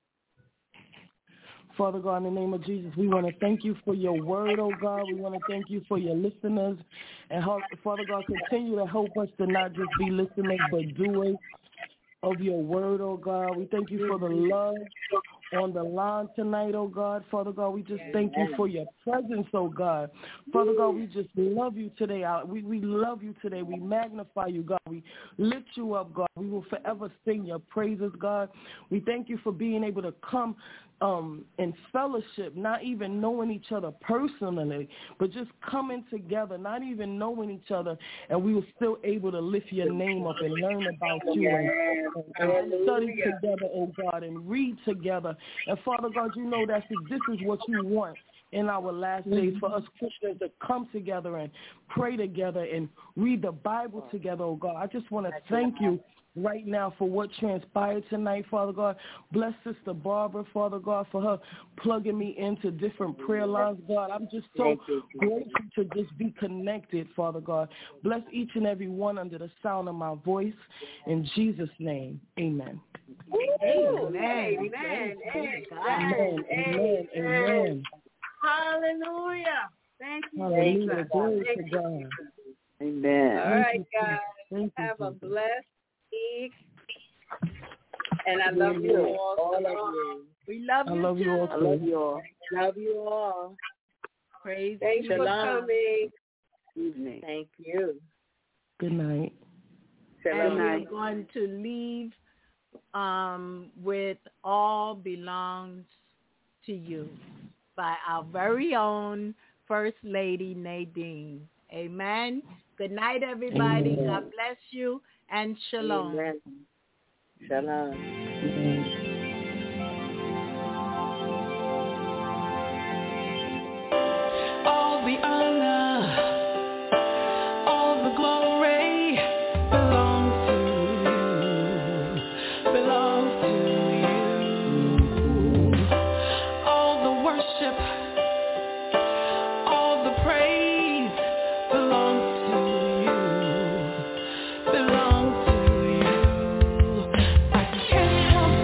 Father God, in the name of Jesus, we want to thank you for your word, oh God. We want to thank you for your listeners. And help, Father God, continue to help us to not just be listeners, but doers of your word, oh God. We thank you for the love on the line tonight, oh God. Father God, we just thank you for your presence, oh God. Father God, we just love you today. We, we love you today. We magnify you, God. We lift you up, God. We will forever sing your praises, God. We thank you for being able to come um, in fellowship, not even knowing each other personally, but just coming together, not even knowing each other, and we were still able to lift your name up and learn about you and, and, and study together, oh God, and read together. And Father God, you know that this is what you want in our last days, for us Christians to come together and pray together and read the Bible together, oh God. I just want to thank you right now for what transpired tonight, Father God. Bless Sister Barbara, Father God, for her plugging me into different prayer lines, God. I'm just so grateful to just be connected, Father God. Bless each and every one under the sound of my voice. In Jesus' name, amen. Amen. Amen. Amen. Amen. Amen. Amen. Hallelujah. Thank you. Hallelujah. Glory to God. Amen. All right, guys. Have a blessed week. And I love you all. All of you. We love you. I love you all. I love you all. Love you all. Praise Thanks for coming. Evening. Thank you. Good night. Shalom. And we're going to leave um, with All Belongs to You by our very own First Lady Nadine. Amen. Good night, everybody. Amen. God bless you, and shalom. Amen. Shalom. All the honor, all the glory belongs to you, belongs to you. All the worship, all the praise belongs to you, belongs to you. I can't help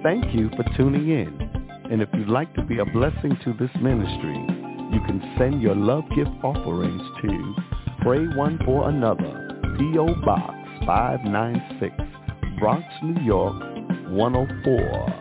thank you for tuning in. And if you'd like to be a blessing to this ministry, you can send your love gift offerings to Pray One for Another, P O. Box five nine six, Bronx, New York, one oh four